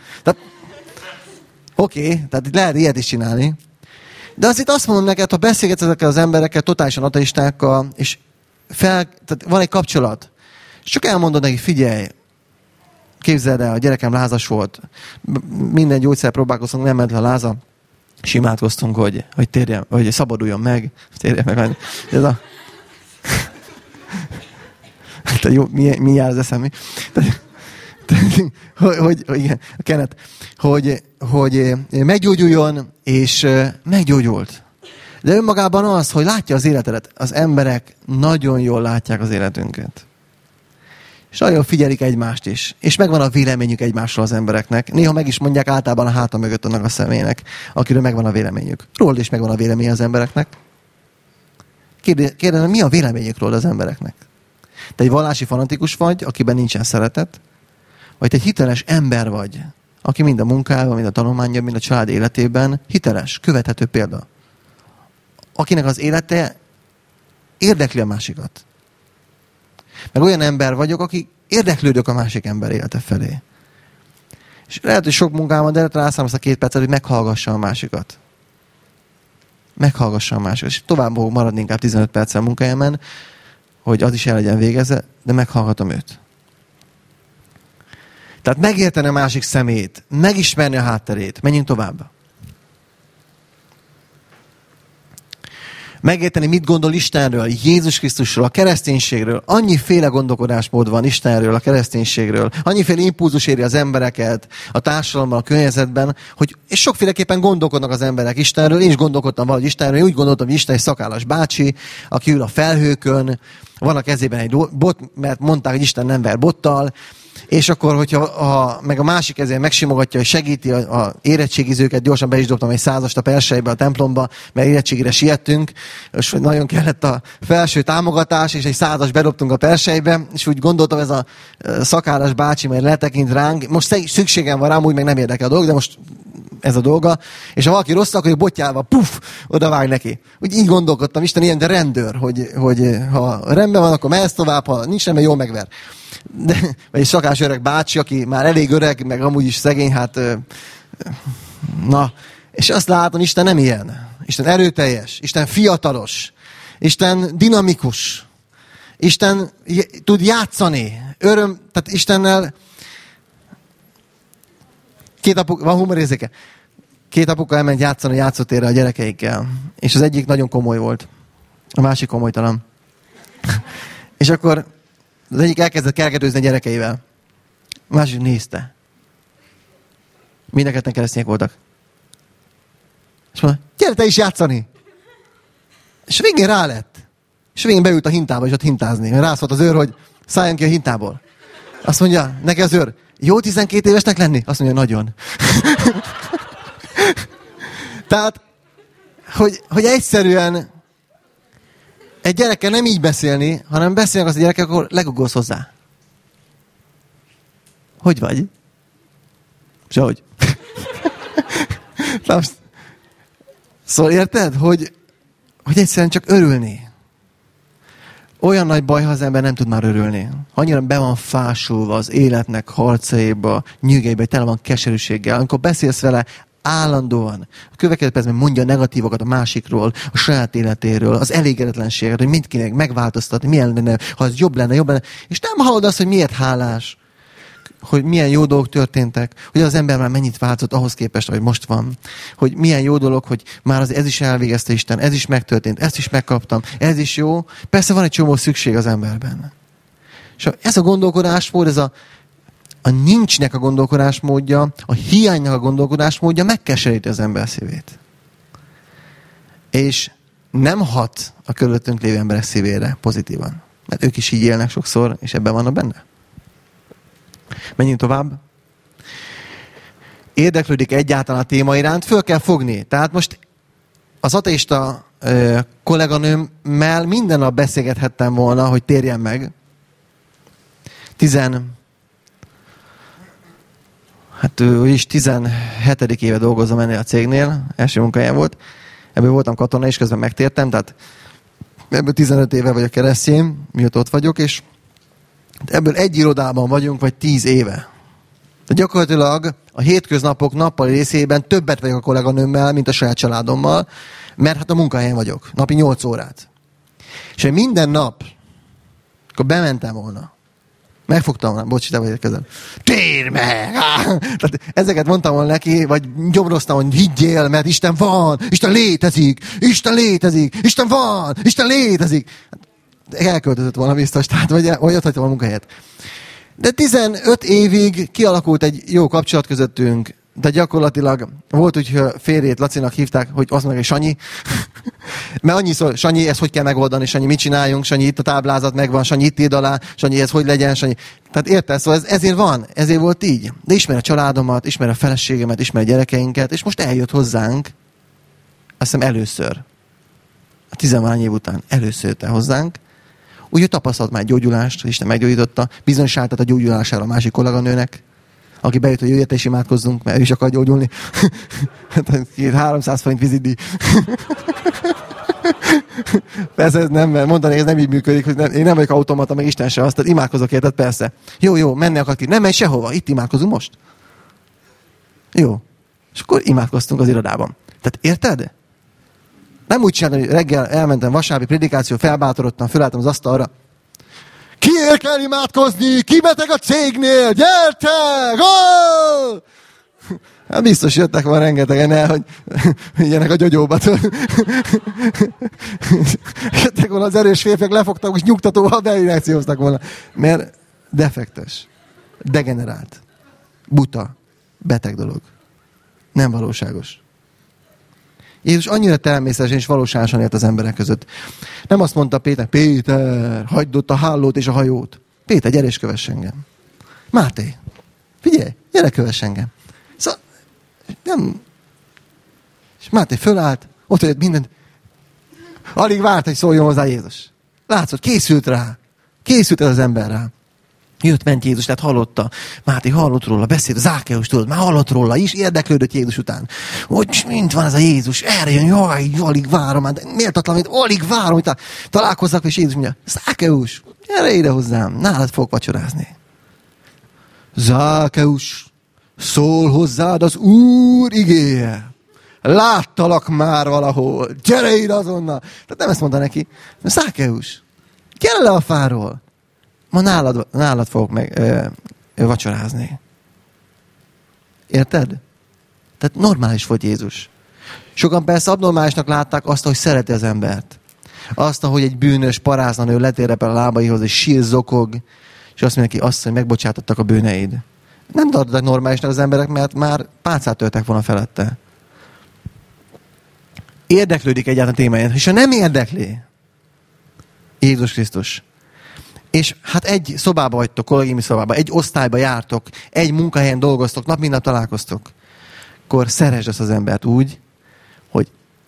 Oké, tehát lehet ilyet is csinálni. De azért azt mondom neked, ha beszélgetsz ezekkel az emberekkel, totálisan ateistákkal, és tehát van egy kapcsolat, és csak elmondod neki, figyelj, képzeld el, a gyerekem lázas volt, minden gyógyszer próbálkoztunk, nem ment le a láza, és imádkoztunk, hogy térjen, hogy szabaduljon meg, térjen meg. Ez a... Jó, mi jár az eszembe? Igen, a Kenet, hogy meggyógyuljon, és meggyógyult. De önmagában az, hogy látja az életedet, az emberek nagyon jól látják az életünket. És nagyon figyelik egymást is. És megvan a véleményük egymásról az embereknek. Néha meg is mondják általában a háta mögött annak a személynek, akiről megvan a véleményük. Rólad is megvan a vélemény az embereknek. Kérdezem, mi a véleményük róla az embereknek? Te egy vallási fanatikus vagy, akiben nincsen szeretet, vagy te egy hiteles ember vagy, aki mind a munkában, mind a tanulmányban, mind a család életében hiteles, követhető példa. Akinek az élete érdekli a másikat. Meg olyan ember vagyok, aki érdeklődök a másik ember élete felé. És lehet, hogy sok munkám van, de rászállom azt a 2 percet, hogy meghallgassa a másikat. Meghallgassa a másikat. És tovább fogok maradni inkább 15 perccel a munkahelyemen, hogy az is el legyen végezve, de meghallgatom őt. Tehát megérteni a másik szemét, megismerni a hátterét. Menjünk tovább. Megérteni, mit gondol Istenről, Jézus Krisztusról, a kereszténységről. Annyiféle gondolkodásmód van Istenről, a kereszténységről. Annyiféle impulzus éri az embereket, a társadalomban, a környezetben, hogy és sokféleképpen gondolkodnak az emberek Istenről. Én is gondolkodtam valahogy Istenről. Én úgy gondoltam, hogy Isten egy szakállas bácsi, aki ül a felhőkön, van a kezében egy bot, mert mondták, hogy Isten nem ver bottal, és akkor, hogyha meg a másik kezén megsimogatja, és segíti a érettségizőket, gyorsan be is dobtam egy 100-ast a Persejbe, a templomba, mert érettségire siettünk, és nagyon kellett a felső támogatás, és egy 100-as bedobtunk a Persejbe, és úgy gondoltam, ez a szakállas bácsi, mert letekint ránk, most szükségem van rám, úgy meg nem érdekel a dolog, de most ez a dolga, és ha valaki rossz, akkor botjával, puf, oda vág neki. Úgy így gondolkodtam, Isten ilyen, de rendőr, hogy ha rendben van, akkor mehetsz tovább, ha nincs rendben, jól megver. De, vagy egy szakás öreg bácsi, aki már elég öreg, meg amúgy is szegény, hát na, és azt látom, Isten nem ilyen. Isten erőteljes, Isten fiatalos, Isten dinamikus, Isten tud játszani, tehát Istennel van humorérzéke. 2 apuka elment játszani játszótérre a gyerekeikkel, és az egyik nagyon komoly volt, a másik komolytalan. És akkor az egyik elkezdett kergetőzni a gyerekeivel. A másik nézte. Mind a ketten keresztények voltak. És mondta, gyere te is játszani! És végén rá lett. És végén beült a hintába, és ott hintázni. Rászólt az őr, hogy szálljon ki a hintából. Azt mondja, neki az őr, jó 12 évesnek lenni? Azt mondja, nagyon. Tehát, hogy egyszerűen egy gyerekkel nem így beszélni, hanem beszélnek az a gyerekek, akkor legugolsz hozzá. Hogy vagy? Sehogy. Szóval érted, hogy egyszerűen csak örülni. Olyan nagy baj, ha az ember nem tud már örülni. Annyira be van fásulva az életnek harcaiba, nyűgeibe, tele van keserűséggel. Amikor beszélsz vele, állandóan. A következő percben mondja a negatívokat a másikról, a saját életéről, az elégedetlenséget, hogy mit kéne megváltoztatni, milyen lenne, ha az jobb lenne. És nem hallod azt, hogy miért hálás, hogy milyen jó dolgok történtek, hogy az ember már mennyit változott ahhoz képest, ahogy most van. Hogy milyen jó dolog, hogy már ez is elvégezte Isten, ez is megtörtént, ezt is megkaptam, ez is jó. Persze van egy csomó szükség az emberben. És ez a gondolkodásmód, ez a nincsnek a gondolkodásmódja, a hiánynak a gondolkodásmódja megkeseríti az ember szívét. És nem hat a körülöttünk lévő emberek szívére pozitívan. Mert ők is így élnek sokszor, és ebben vannak benne. Menjünk tovább. Érdeklődik egyáltalán a téma iránt, föl kell fogni. Tehát most az ateista kolléganőmmel minden nap beszélgethettem volna, hogy térjen meg. 17. éve dolgozom ennél a cégnél, első munkahelyen volt. Ebből voltam katona, és közben megtértem, tehát ebből 15 éve vagyok keresztény, mióta ott vagyok, és ebből egy irodában vagyunk, vagy 10 éve. De gyakorlatilag a hétköznapok nappali részében többet vagyok a kolléganőmmel, mint a saját családommal, mert hát a munkahelyen vagyok, napi 8 órát. És minden nap, akkor bementem volna, megfogtam volna, bocs, te vagy egy kezel. Térj meg! Tehát ezeket mondtam volna neki, vagy gyomroztam, hogy higgyél, mert Isten van, Isten létezik, Isten létezik, Isten van, Isten létezik. Elköltözött volna biztos, tehát vagy ott hagyta volna a munkahelyet. De 15 évig kialakult egy jó kapcsolat közöttünk, de gyakorlatilag volt úgy, hogy férjét Lacinak hívták, hogy azt mondják, hogy Sanyi. Mert annyiszor, Sanyi, ezt hogy kell megoldani, Sanyi, mit csináljunk, Sanyi, itt a táblázat megvan, Sanyi, itt írd alá, Sanyi, ez hogy legyen, Sanyi. Tehát érted? Szóval ezért van, ezért volt így. De ismer a családomat, ismer a feleségemet, ismer a gyerekeinket, és most eljött hozzánk, azt hiszem először, a 10 év után először jött el hozzánk, úgyhogy tapasztalt már gyógyulást, Isten meggyógyította, bizonyságtat a gyógyulására a másik kolléganőnek, aki bejött, hogy jöjjön és imádkozzunk, mert ő is akar gyógyulni. 300 forint vizitdíj. Persze ez nem, mondani, ez nem így működik, hogy én nem vagyok automata, meg Isten se azt, tehát imádkozok érted, persze. Jó, menni akar ki. Nem menj sehova, itt imádkozunk most. Jó. És akkor imádkoztunk az irodában. Tehát érted? Nem úgy csináltam, hogy reggel elmentem vasárnapi prédikáció, felbátorodtam, fölálltam az asztalra. Kiért kell imádkozni? Ki beteg a cégnél? Gyertek! Oh! Hát biztos jöttek van rengetegen el, hogy vigyenek a gyogyóba. Jöttek volna az erős férfiak, lefogtak, és nyugtatóval beinjekcióztak volna. Mert defektes, degenerált, buta, beteg dolog. Nem valóságos. Jézus annyira természetesen és valóságosan élt az emberek között. Nem azt mondta Péter, hagyd ott a hálót és a hajót. Péter, gyere és kövess engem. Máté, figyelj, gyere kövess engem. Szóval, nem... És Máté fölállt, ott jött mindent. Alig várt, hogy szóljon hozzá Jézus. Látszott, készült rá. Készült az ember rá. Ment Jézus, tehát hallotta. Máté hallott róla, beszélt, Zákeus tudod, már hallott róla is, érdeklődött Jézus után. Hogy mint van ez a Jézus, erre jön, jaj, alig várom, már méltatlan, hogy alig várom, hogy találkozzak, és Jézus mondja, Zákeus, gyere ide hozzám, nálad fogok vacsorázni. Zákeus, szól hozzád az Úr igéje. Láttalak már valahol, gyere ide azonnal. Tehát nem ezt mondta neki, Zákeus, gyere le a fáról. Ma nálad fogok meg vacsorázni. Érted? Tehát normális volt Jézus. Sokan persze abnormálisnak látták azt, hogy szereti az embert. Azt, hogy egy bűnös paráznanő letérepel a lábaihoz, és sír, zokog, és azt mondja neki, azt, hogy megbocsátottak a bűneid. Nem tartottak normálisnak az emberek, mert már pálcát törtek volna felette. Érdeklődik egyáltalán témáján. És ha nem érdekli Jézus Krisztus, és hát egy szobába vagytok, kollégiumi szobába, egy osztályba jártok, egy munkahelyen dolgoztok, nap mint nap találkoztok, akkor szeresd azt az embert úgy,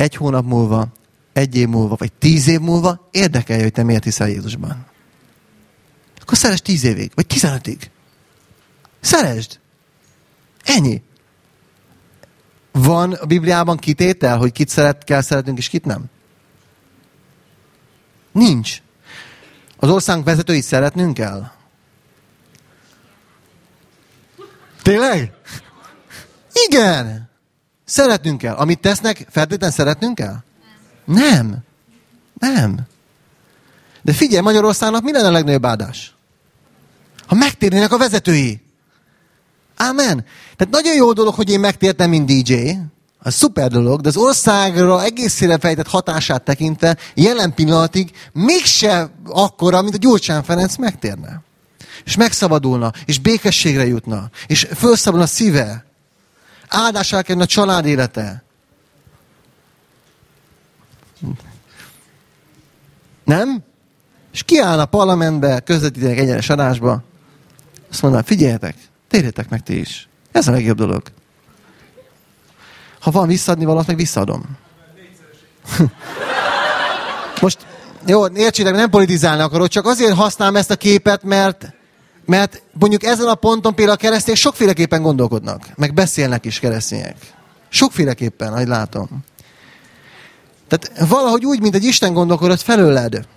1 hónap múlva, 1 év múlva, vagy 10 év múlva érdekelje, hogy te miért hiszel Jézusban. Akkor szeresd 10 évig, vagy 15-ig. Szeresd. Ennyi. Van a Bibliában kitétel, hogy kit kell szeretnünk, és kit nem? Nincs. Az országunk vezetőit szeretnünk kell? Tényleg? Igen. Szeretnünk kell. Amit tesznek, feltétlenül szeretnünk kell? Nem. Nem. De figyelj, Magyarországnak mi lenne a legnagyobb áldás? Ha megtérnének a vezetői. Ámen. Tehát nagyon jó dolog, hogy én megtértem, mint DJ. Az szuper dolog, de az országra egészére fejtett hatását tekintve jelen pillanatig mégse akkora, mint a Gyurcsány Ferenc megtérne. És megszabadulna, és békességre jutna, és felszabadulna a szíve. Áldásra kerülne a család élete. Nem? És kiállna a parlamentbe, közvetítenek egyenes adásba. Azt mondaná, figyeljetek, térjetek meg ti is. Ez a legjobb dolog. Ha van visszaadni valamit, meg visszaadom. Most, jó, értsétek, nem politizálni akarok, csak azért használom ezt a képet, mert mondjuk ezen a ponton például a keresztények sokféleképpen gondolkodnak, meg beszélnek is keresztények. Sokféleképpen, ahogy látom. Tehát valahogy úgy, mint egy Isten gondolkodott felőled.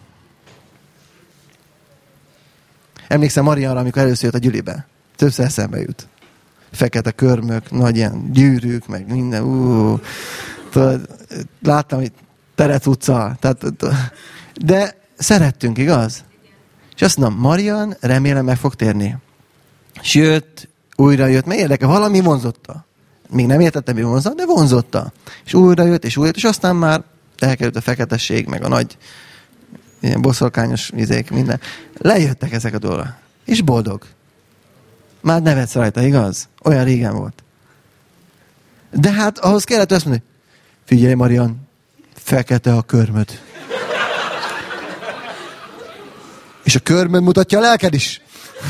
Emlékszem Marianra, amikor először jött a gyülibe. Többször eszembe jut. Fekete körmök, nagy ilyen gyűrűk, meg minden. Tudod, láttam, hogy Terec utca. De szerettünk, igaz? És azt mondom, Marian, remélem meg fog térni. És újra jött, mert érdekel, valami vonzotta. Még nem értettem, mi vonzott, de vonzotta. És újra jött, és aztán már elkerült a feketesség, meg a nagy ilyen boszorkányos izék, minden. Lejöttek ezek a dolgok. És boldog. Már nevetsz rajta, igaz? Olyan régen volt. De hát ahhoz kellett azt mondani, figyelj, Marian, fekete a körmöd. És a körmöd mutatja a lelked is.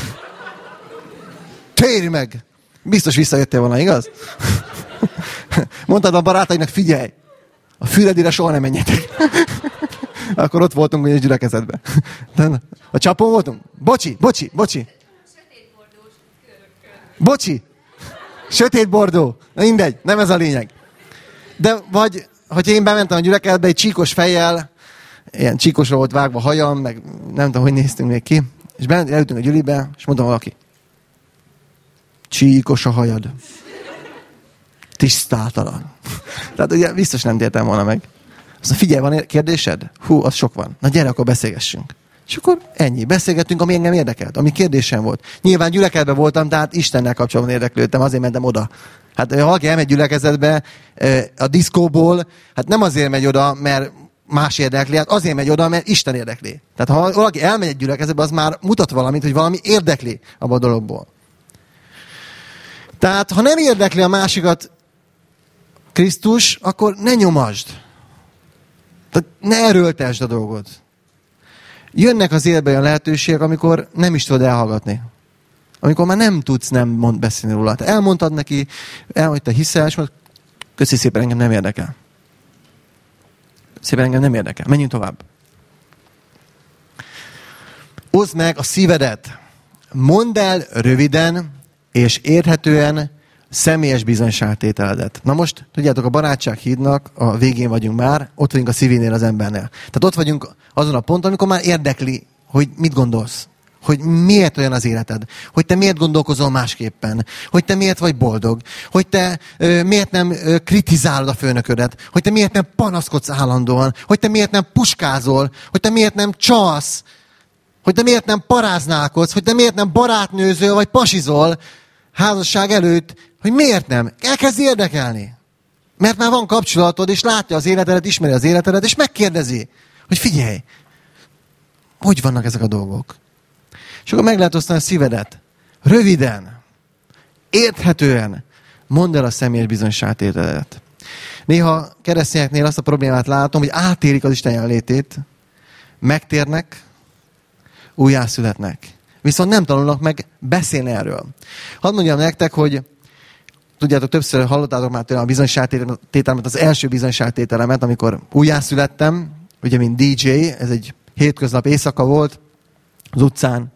Térj meg! Biztos visszajöttél volna, igaz? Mondtad a barátainak, figyelj! A Füredire soha nem menjetek. Akkor ott voltunk egy gyülekezetben. A csapon voltunk? Bocsi. Bocsi! Sötétbordó. Na mindegy, nem ez a lényeg. De vagy, hogyha én bementem a gyülekezetbe egy csíkos fejjel, ilyen csíkosra volt vágva a hajam, meg nem tudom, hogy néztünk még ki, és elültünk a gyülibe, és mondtam valaki, csíkos a hajad. Tisztátalan. Tehát ugye biztos nem tértem volna meg. Azt mondja, figyelj, van kérdésed? Hú, az sok van. Na gyere, akkor beszélgessünk. És akkor ennyi. Beszélgettünk, ami engem érdekelt, ami kérdésem volt. Nyilván gyülekezetben voltam, tehát Istennel kapcsolatban érdeklődtem, azért mentem oda. Hát ha valaki elmegy gyülekezetbe a diszkóból, hát nem azért megy oda, mert más érdekli, hát azért megy oda, mert Isten érdekli. Tehát ha valaki elmegy egy gyülekezetbe, az már mutat valamit, hogy valami érdekli abban a dologból. Tehát ha nem érdekli a másikat Krisztus, akkor ne nyomasd. Tehát ne erőltesd a dolgot. Jönnek az életbe olyan lehetőségek, amikor nem is tudod elhallgatni. Amikor már nem tudsz nem beszélni róla. Te elmondtad neki, hogy te hiszel, és mondod, köszi szépen, engem nem érdekel. Szépen engem nem érdekel. Menjünk tovább. Oszd meg a szívedet. Mondd el röviden és érthetően személyes bizonyságtételedet. Na most, tudjátok, a barátság hídnak a végén vagyunk már, ott vagyunk a szívénél az embernél. Tehát ott vagyunk azon a ponton, amikor már érdekli, hogy mit gondolsz. Hogy miért olyan az életed. Hogy te miért gondolkozol másképpen. Hogy te miért vagy boldog. Hogy te miért nem kritizálod a főnöködet. Hogy te miért nem panaszkodsz állandóan. Hogy te miért nem puskázol. Hogy te miért nem csalsz. Hogy te miért nem paráználkodsz. Hogy te miért nem barátnőzöl vagy pasizol házasság előtt. Hogy miért nem? Elkezd érdekelni. Mert már van kapcsolatod, és látja az életedet, ismeri az életedet, és megkérdezi, hogy figyelj, hogy vannak ezek a dolgok? És akkor meg lehet osztani a szívedet. Röviden, érthetően mondd el a személyes bizonyságtételedet. Néha keresztényeknél azt a problémát látom, hogy átérik az Isten jelenlétét, megtérnek, újjászületnek. Viszont nem tanulnak meg beszélni erről. Hadd mondjam nektek, hogy tudjátok, többször hallottátok már tőlem a bizonyságtételemet, az első bizonyságtételemet, amikor újjászülettem, ugye, mint DJ, ez egy hétköznap éjszaka volt, az utcán,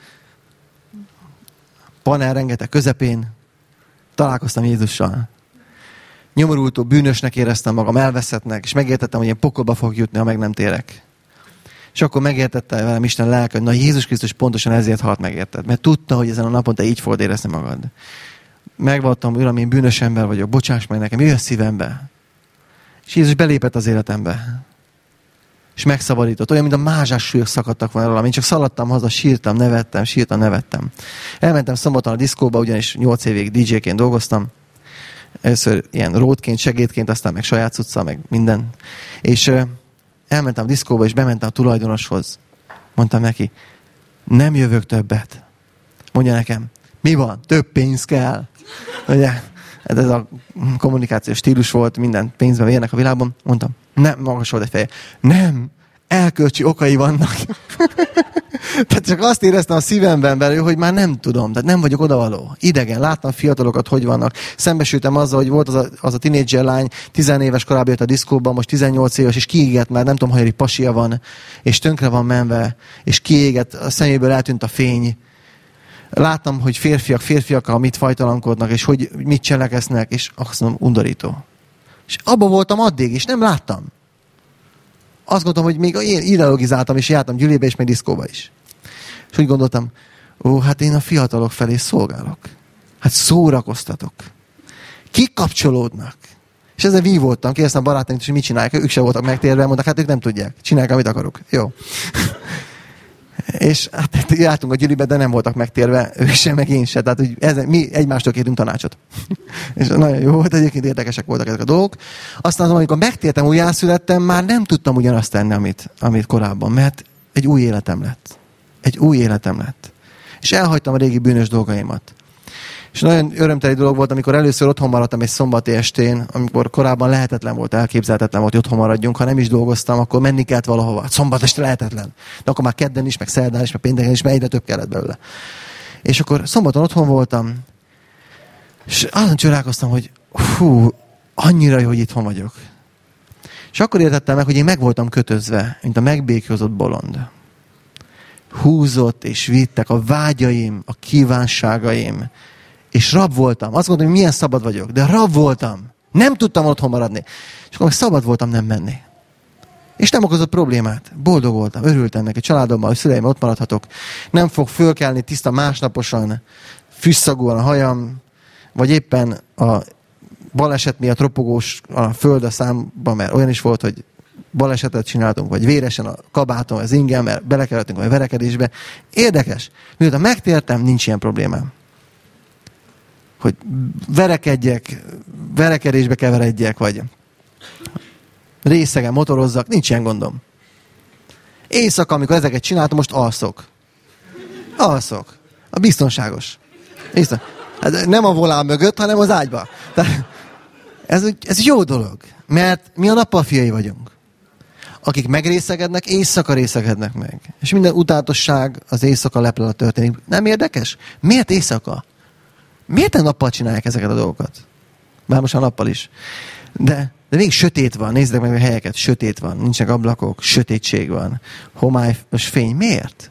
panel rengeteg közepén, találkoztam Jézussal. Nyomorultó, bűnösnek éreztem magam, elveszettnek, és megértettem, hogy én pokolba fogok jutni, ha meg nem térek. És akkor megértette velem Isten lelke, hogy na Jézus Krisztus pontosan ezért halt meg, érted. Mert tudta, hogy ezen a napon te így fogod érezni magad. Megvallottam, Uram, én bűnös ember vagyok, bocsáss meg nekem, jöjj a szívembe. És Jézus belépett az életembe. És megszabadított. Olyan, mint a mázsás súlyok szakadtak volna rólam. Én csak szaladtam haza, sírtam, nevettem. Elmentem szombaton a diszkóba, ugyanis 8 évig DJ-ként dolgoztam. Először ilyen rótként, segédként, aztán meg saját cuccal, meg minden. És elmentem a diszkóba, és bementem a tulajdonoshoz. Mondtam neki, nem jövök többet. Mondja nekem, mi van? Több pénz kell. Ugye? Ez a kommunikációs stílus volt, minden pénzbe vérnek a világban. Mondtam, nem, magas volt egy feje. Nem, elkölcsi okai vannak. Tehát csak azt éreztem a szívemben belül, hogy már nem tudom, tehát nem vagyok odavaló. Idegen, láttam fiatalokat, hogy vannak. Szembesültem azzal, hogy volt az a tinédzser lány, 10 éves korában jött a diszkóban, most 18 éves, és kiégett már, nem tudom, hogy pasia van, és tönkre van menve, és kiégett, a szeméből eltűnt a fény. Láttam, hogy férfiakkal mit fajtalankodnak, és hogy mit cselekednek, és azt mondom, undorító. És abba voltam addig, és nem láttam. Azt gondoltam, hogy még én ideologizáltam, és jártam gyülébe, és meg diszkóba is. És úgy gondoltam, hát én a fiatalok felé szolgálok. Hát szórakoztatok. Kik kapcsolódnak? És ezzel vívódtam, kérdeztem a barátaim, hogy mit csinálják, ők sem voltak megtérve, mondták, hát ők nem tudják. Csinálják, amit akarok. Jó. És hát jártunk a gyűlibe, de nem voltak megtérve, ők sem, meg én sem. Tehát mi egymástól kértünk tanácsot. És nagyon jó volt, egyébként érdekesek voltak ezek a dolgok. Aztán amikor megtértem, újjászülettem, már nem tudtam ugyanazt tenni, amit korábban, mert egy új életem lett. És elhagytam a régi bűnös dolgaimat. És nagyon örömteli dolog volt, amikor először otthon maradtam egy szombati estén, amikor korábban lehetetlen volt, elképzelhetetlen volt, hogy otthon maradjunk. Ha nem is dolgoztam, akkor menni kellett valahova. Szombat este lehetetlen. De akkor már kedden is, meg szerdán is, meg pénteken is, mert egyre több kellett belőle. És akkor szombaton otthon voltam, és azon csodálkoztam, hogy annyira jó, hogy itthon vagyok. És akkor értettem meg, hogy én meg voltam kötözve, mint a megbékjózott bolond. Húzott és vittek a vágyaim, a kívánságaim, és rab voltam. Azt gondolom, hogy milyen szabad vagyok, de rab voltam. Nem tudtam otthon maradni. És akkor szabad voltam nem menni. És nem okozott problémát. Boldog voltam, örültem neki, családommal, hogy szüleim ott maradhatok. Nem fog fölkelni tiszta másnaposan, füsszagúan a hajam, vagy éppen a baleset miatt ropogós a föld a számban, mert olyan is volt, hogy balesetet csináltunk, vagy véresen a kabáton, az ingem, mert belekerültünk a verekedésbe. Érdekes. Miután megtértem, nincs ilyen problémám. Hogy verekedésbe keveredjek, vagy részegen motorozzak, nincs ilyen gondom. Éjszaka, amikor ezeket csináltam, most alszok. A biztonságos. Hát nem a volán mögött, hanem az ágyba. Ez jó dolog, mert mi a nappal fiai vagyunk. Akik megrészegednek, éjszaka részegednek meg. És minden utáltosság az éjszaka leplel történik. Nem érdekes? Miért éjszaka? Miért nem nappal csinálják ezeket a dolgokat? Bár most a nappal is. De még sötét van, nézzétek meg a helyeket, sötét van, nincsenek ablakok, sötétség van, homályos fény. Miért?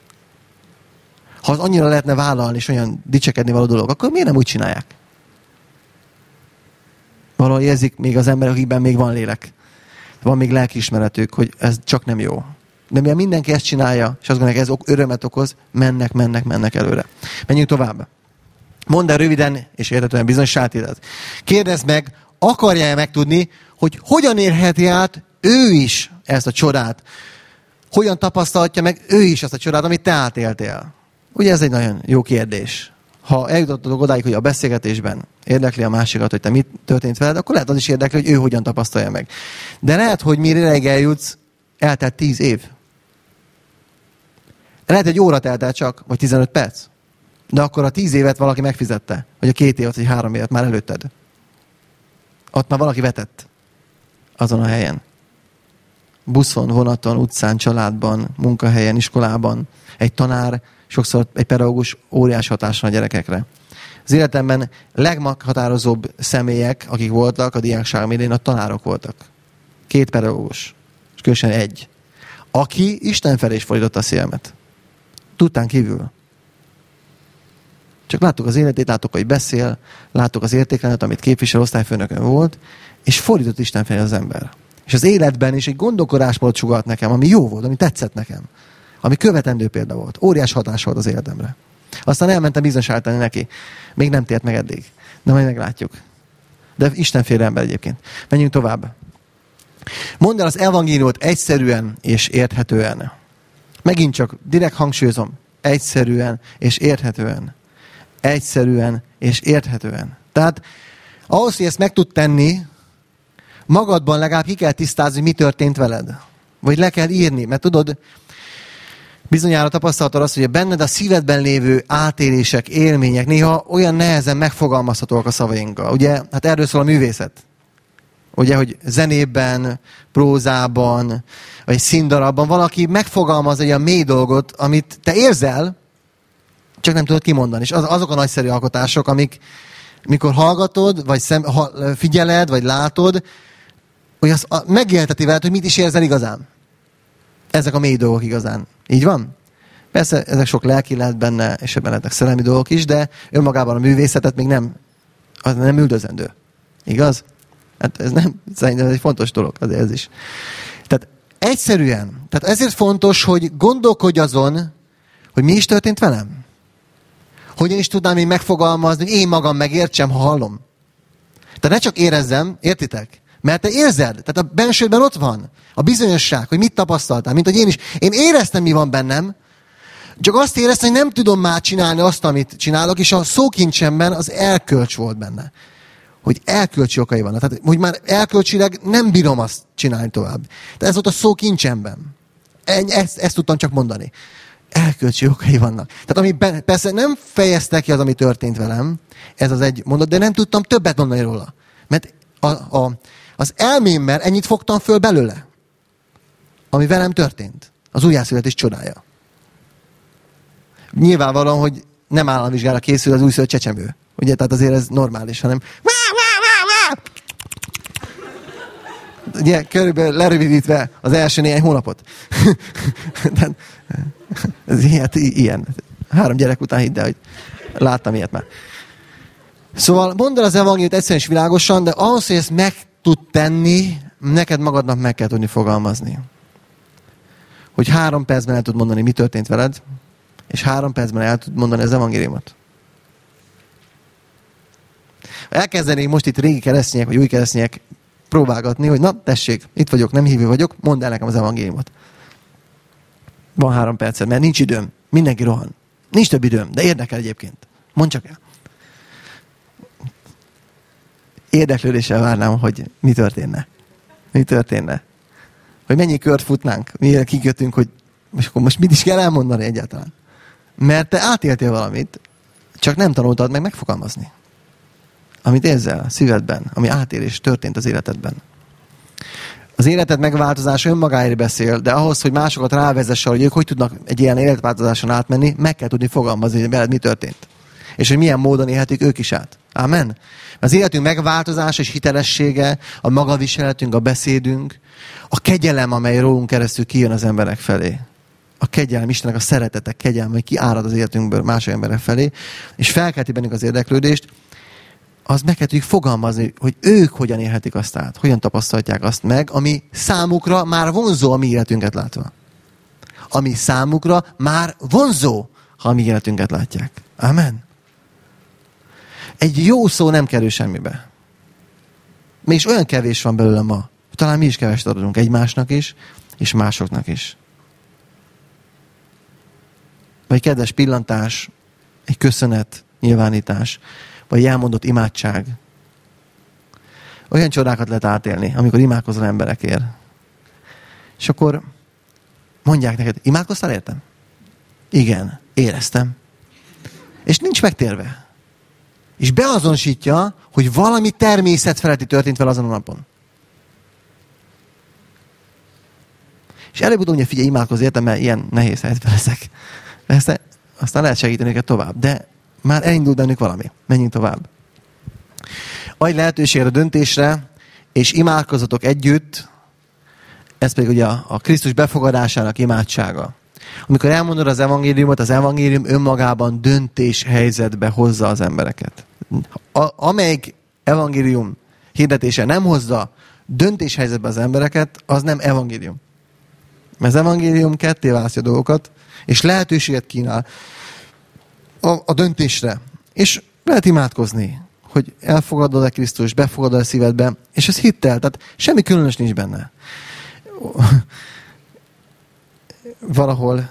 Ha az annyira lehetne vállalni, és olyan dicsekedni való dolog, akkor miért nem úgy csinálják? Valahogy érzik még az emberek, akikben még van lélek. Van még lelkiismeretük, hogy ez csak nem jó. De mivel mindenki ezt csinálja, és azt gondolják, ez örömet okoz, mennek előre. Menjünk tovább. Mondd el röviden és értetően bizonyságtételt. Kérdezd meg, akarja-e megtudni, hogy hogyan érheti át ő is ezt a csodát? Hogyan tapasztalhatja meg ő is ezt a csodát, amit te átéltél? Ugye ez egy nagyon jó kérdés. Ha eljutottad odáig, hogy a beszélgetésben érdekli a másikat, hogy te mit történt veled, akkor lehet az is érdekli, hogy ő hogyan tapasztalja meg. De lehet, hogy mire eljutsz, eltelt 10 év. Lehet, egy óra telt csak, vagy 15 perc. De akkor a 10 évet valaki megfizette. Vagy a 2 évet, vagy 3 évet már előtted. Ott már valaki vetett. Azon a helyen. Buszon, vonaton, utcán, családban, munkahelyen, iskolában. Egy tanár, sokszor egy pedagógus óriás hatással a gyerekekre. Az életemben legmeghatározóbb személyek, akik voltak a diákságom idején, a tanárok voltak. 2 pedagógus, és különösen 1. Aki Isten felé is fordította a szívemet. Tudtán kívül. Csak láttuk az életét, láttuk, hogy beszél, láttuk az értéklenet, amit képvisel, osztályfőnökön volt, és fordított Isten felé az ember. És az életben is egy gondolkodásmódot sugalt nekem, ami jó volt, ami tetszett nekem. Ami követendő példa volt. Óriás hatás volt az életemre. Aztán elmentem bizonyságítani neki. Még nem tért meg eddig. De majd meglátjuk. De Istenféle ember egyébként. Menjünk tovább. Mondd el az evangéliumot egyszerűen és érthetően. Megint csak direkt hangsúlyozom. Egyszerűen és érthetően. Egyszerűen és érthetően. Tehát ahhoz, hogy ezt meg tud tenni, magadban legalább ki kell tisztázni, mi történt veled. Vagy le kell írni. Mert tudod, bizonyára tapasztaltad azt, hogy benned a szívedben lévő átélések, élmények néha olyan nehezen megfogalmazhatóak a szavainkkal. Ugye, hát erről szól a művészet. Ugye, hogy zenében, prózában, vagy színdarabban valaki megfogalmaz egy olyan mély dolgot, amit te érzel, csak nem tudod kimondani. És azok a nagyszerű alkotások, amik, mikor hallgatod, vagy figyeled, vagy látod, hogy az megélteti veled, hogy mit is érzel igazán. Ezek a mély dolgok igazán. Így van? Persze ezek sok lelki lehet benne, és ebben lehetnek szellemi dolgok is, de önmagában a művészetet még nem üldözendő. Igaz? Hát ez nem, szerintem ez egy fontos dolog, azért ez is. Tehát egyszerűen, tehát ezért fontos, hogy gondolkodj azon, hogy mi is történt velem. Hogyan is tudnám én megfogalmazni, hogy én magam megértsem, ha hallom. Tehát ne csak érezzem, értitek? Mert te érzed, tehát a bensődben ott van a bizonyosság, hogy mit tapasztaltál, mint hogy én is. Én éreztem, mi van bennem, csak azt éreztem, hogy nem tudom már csinálni azt, amit csinálok, és a szókincsemben az erkölcs volt benne. Hogy erkölcsi okai vannak. Tehát, hogy már erkölcsileg nem bírom azt csinálni tovább. Tehát ez volt a szókincsemben. Ezt tudtam csak mondani. Erkölcsi okai vannak. Tehát ami persze nem fejezte ki az, ami történt velem, ez az egy mondat, de nem tudtam többet mondani róla. Mert az elmémmel ennyit fogtam föl belőle, ami velem történt. Az újjászületés csodája. Nyilvánvalóan, hogy nem államvizsgára készül az újszülött csecsemő. Ugye, tehát azért ez normális, hanem ugye, körülbelül lerövidítve az első néhány hónapot. Ez ilyen. 3 gyerek után hidd el, hogy láttam ilyet már. Szóval mondd el az evangéliumot egyszerűen és világosan, de ahhoz, hogy ezt meg tud tenni, neked magadnak meg kell tudni fogalmazni. Hogy 3 percben el tud mondani, mi történt veled, és 3 percben el tud mondani az evangéliumot. Elkezdenék most itt régi keresztények, vagy új keresztények próbálgatni, hogy na, tessék, itt vagyok, nem hívő vagyok, mondd el nekem az evangéliumot. Van 3 percet, mert nincs időm. Mindenki rohan. Nincs több időm, de érdekel egyébként. Mondd csak el. Érdeklődéssel várnám, hogy mi történne. Mi történne. Hogy mennyi kört futnánk, mire kikötünk, hogy most mit is kell elmondani egyáltalán. Mert te átéltél valamit, csak nem tanultad meg megfogalmazni. Amit érzel a szívedben, ami átélés történt az életedben. Az életed megváltozása önmagáért beszél, de ahhoz, hogy másokat rávezesse, hogy ők hogy tudnak egy ilyen életváltozáson átmenni, meg kell tudni fogalmazni, hogy veled mi történt. És hogy milyen módon élhetik ők is át. Amen. Az életünk megváltozása és hitelessége, a magaviseletünk, a beszédünk, a kegyelem, amely rólunk keresztül kijön az emberek felé. A kegyelem, Istennek a szeretete, kegyelem, hogy kiárad az életünkből más emberek felé, és felkelti bennünk az érdeklődést, az meg kell tudjuk fogalmazni, hogy ők hogyan élhetik azt át, hogyan tapasztalják azt meg, ami számukra már vonzó a mi életünket látva. Ami számukra már vonzó, ha a mi életünket látják. Amen. Egy jó szó nem kerül semmibe. Mégis olyan kevés van belőle ma. Talán mi is keveset adunk egymásnak is, és másoknak is. Vagy kedves pillantás, egy köszönet, nyilvánítás, vagy elmondott imádság. Olyan csodákat lehet átélni, amikor imádkozol emberekért. És akkor mondják neked, imádkoztál értem? Igen, éreztem. És nincs megtérve. És beazonosítja, hogy valami természetfeletti történt vele azon a napon. És előbb-utóbb mondja, figyelj, imádkozz értem, mert ilyen nehéz helyzetben leszek. Aztán lehet segíteni őket tovább. De Már elindult bennük valami. Menjünk tovább. Adj lehetőséget a döntésre, és imádkozzatok együtt, ez pedig ugye a Krisztus befogadásának imádsága. Amikor elmondod az evangéliumot, az evangélium önmagában döntés helyzetbe hozza az embereket. Amelyik evangélium hirdetése nem hozza döntés helyzetbe az embereket, az nem evangélium. Mert az evangélium ketté választja a dolgokat, és lehetőséget kínál a döntésre. És lehet imádkozni, hogy elfogadod-e Krisztus, befogadod a szívedbe, és ez hittel, tehát semmi különös nincs benne. Valahol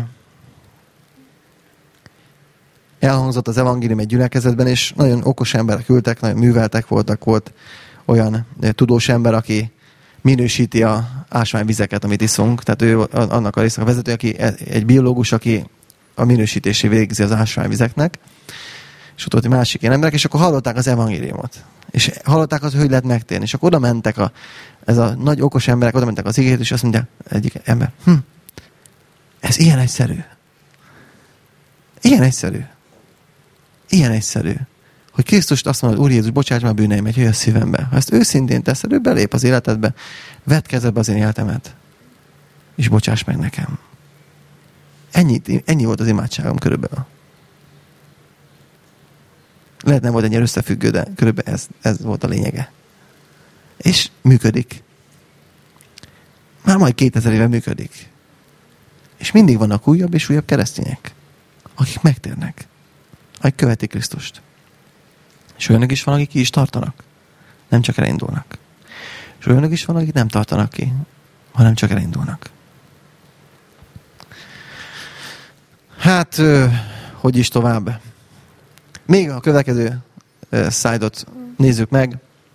elhangzott az evangélium egy gyülekezetben, és nagyon okos emberek ültek, nagyon műveltek voltak, volt olyan tudós ember, aki minősíti az ásványvizeket, amit iszunk, tehát ő annak a résznek a vezető, aki egy biológus, aki a minősítési végzi az ásványvizeknek, és ott volt egy másik ilyen emberek, és akkor hallották az evangéliumot. És hallották az, hogy lehet megtérni. És akkor oda mentek ez a nagy okos emberek, oda mentek az igét, és azt mondja egyik ember, ez ilyen egyszerű. Ilyen egyszerű. Ilyen egyszerű. Hogy Krisztust azt mondod, Úr Jézus, bocsáss meg a bűneimet, jöjj a szívembe. Ha ezt őszintén teszed, ő belép az életedbe, vedd kezedbe az én életemet, és bocsáss meg nekem. Ennyi volt az imádságom körülbelül. Lehet nem volt ennyire összefüggő, de körülbelül ez volt a lényege. És működik. Már majd 2000 éve működik. És mindig vannak újabb és újabb keresztények, akik megtérnek, akik követik Krisztust. És olyanok is van, akik ki is tartanak, nem csak elindulnak. És olyanok is van, akik nem tartanak ki, hanem csak elindulnak. Hát, hogy is tovább? Még a következő szlájdot nézzük meg.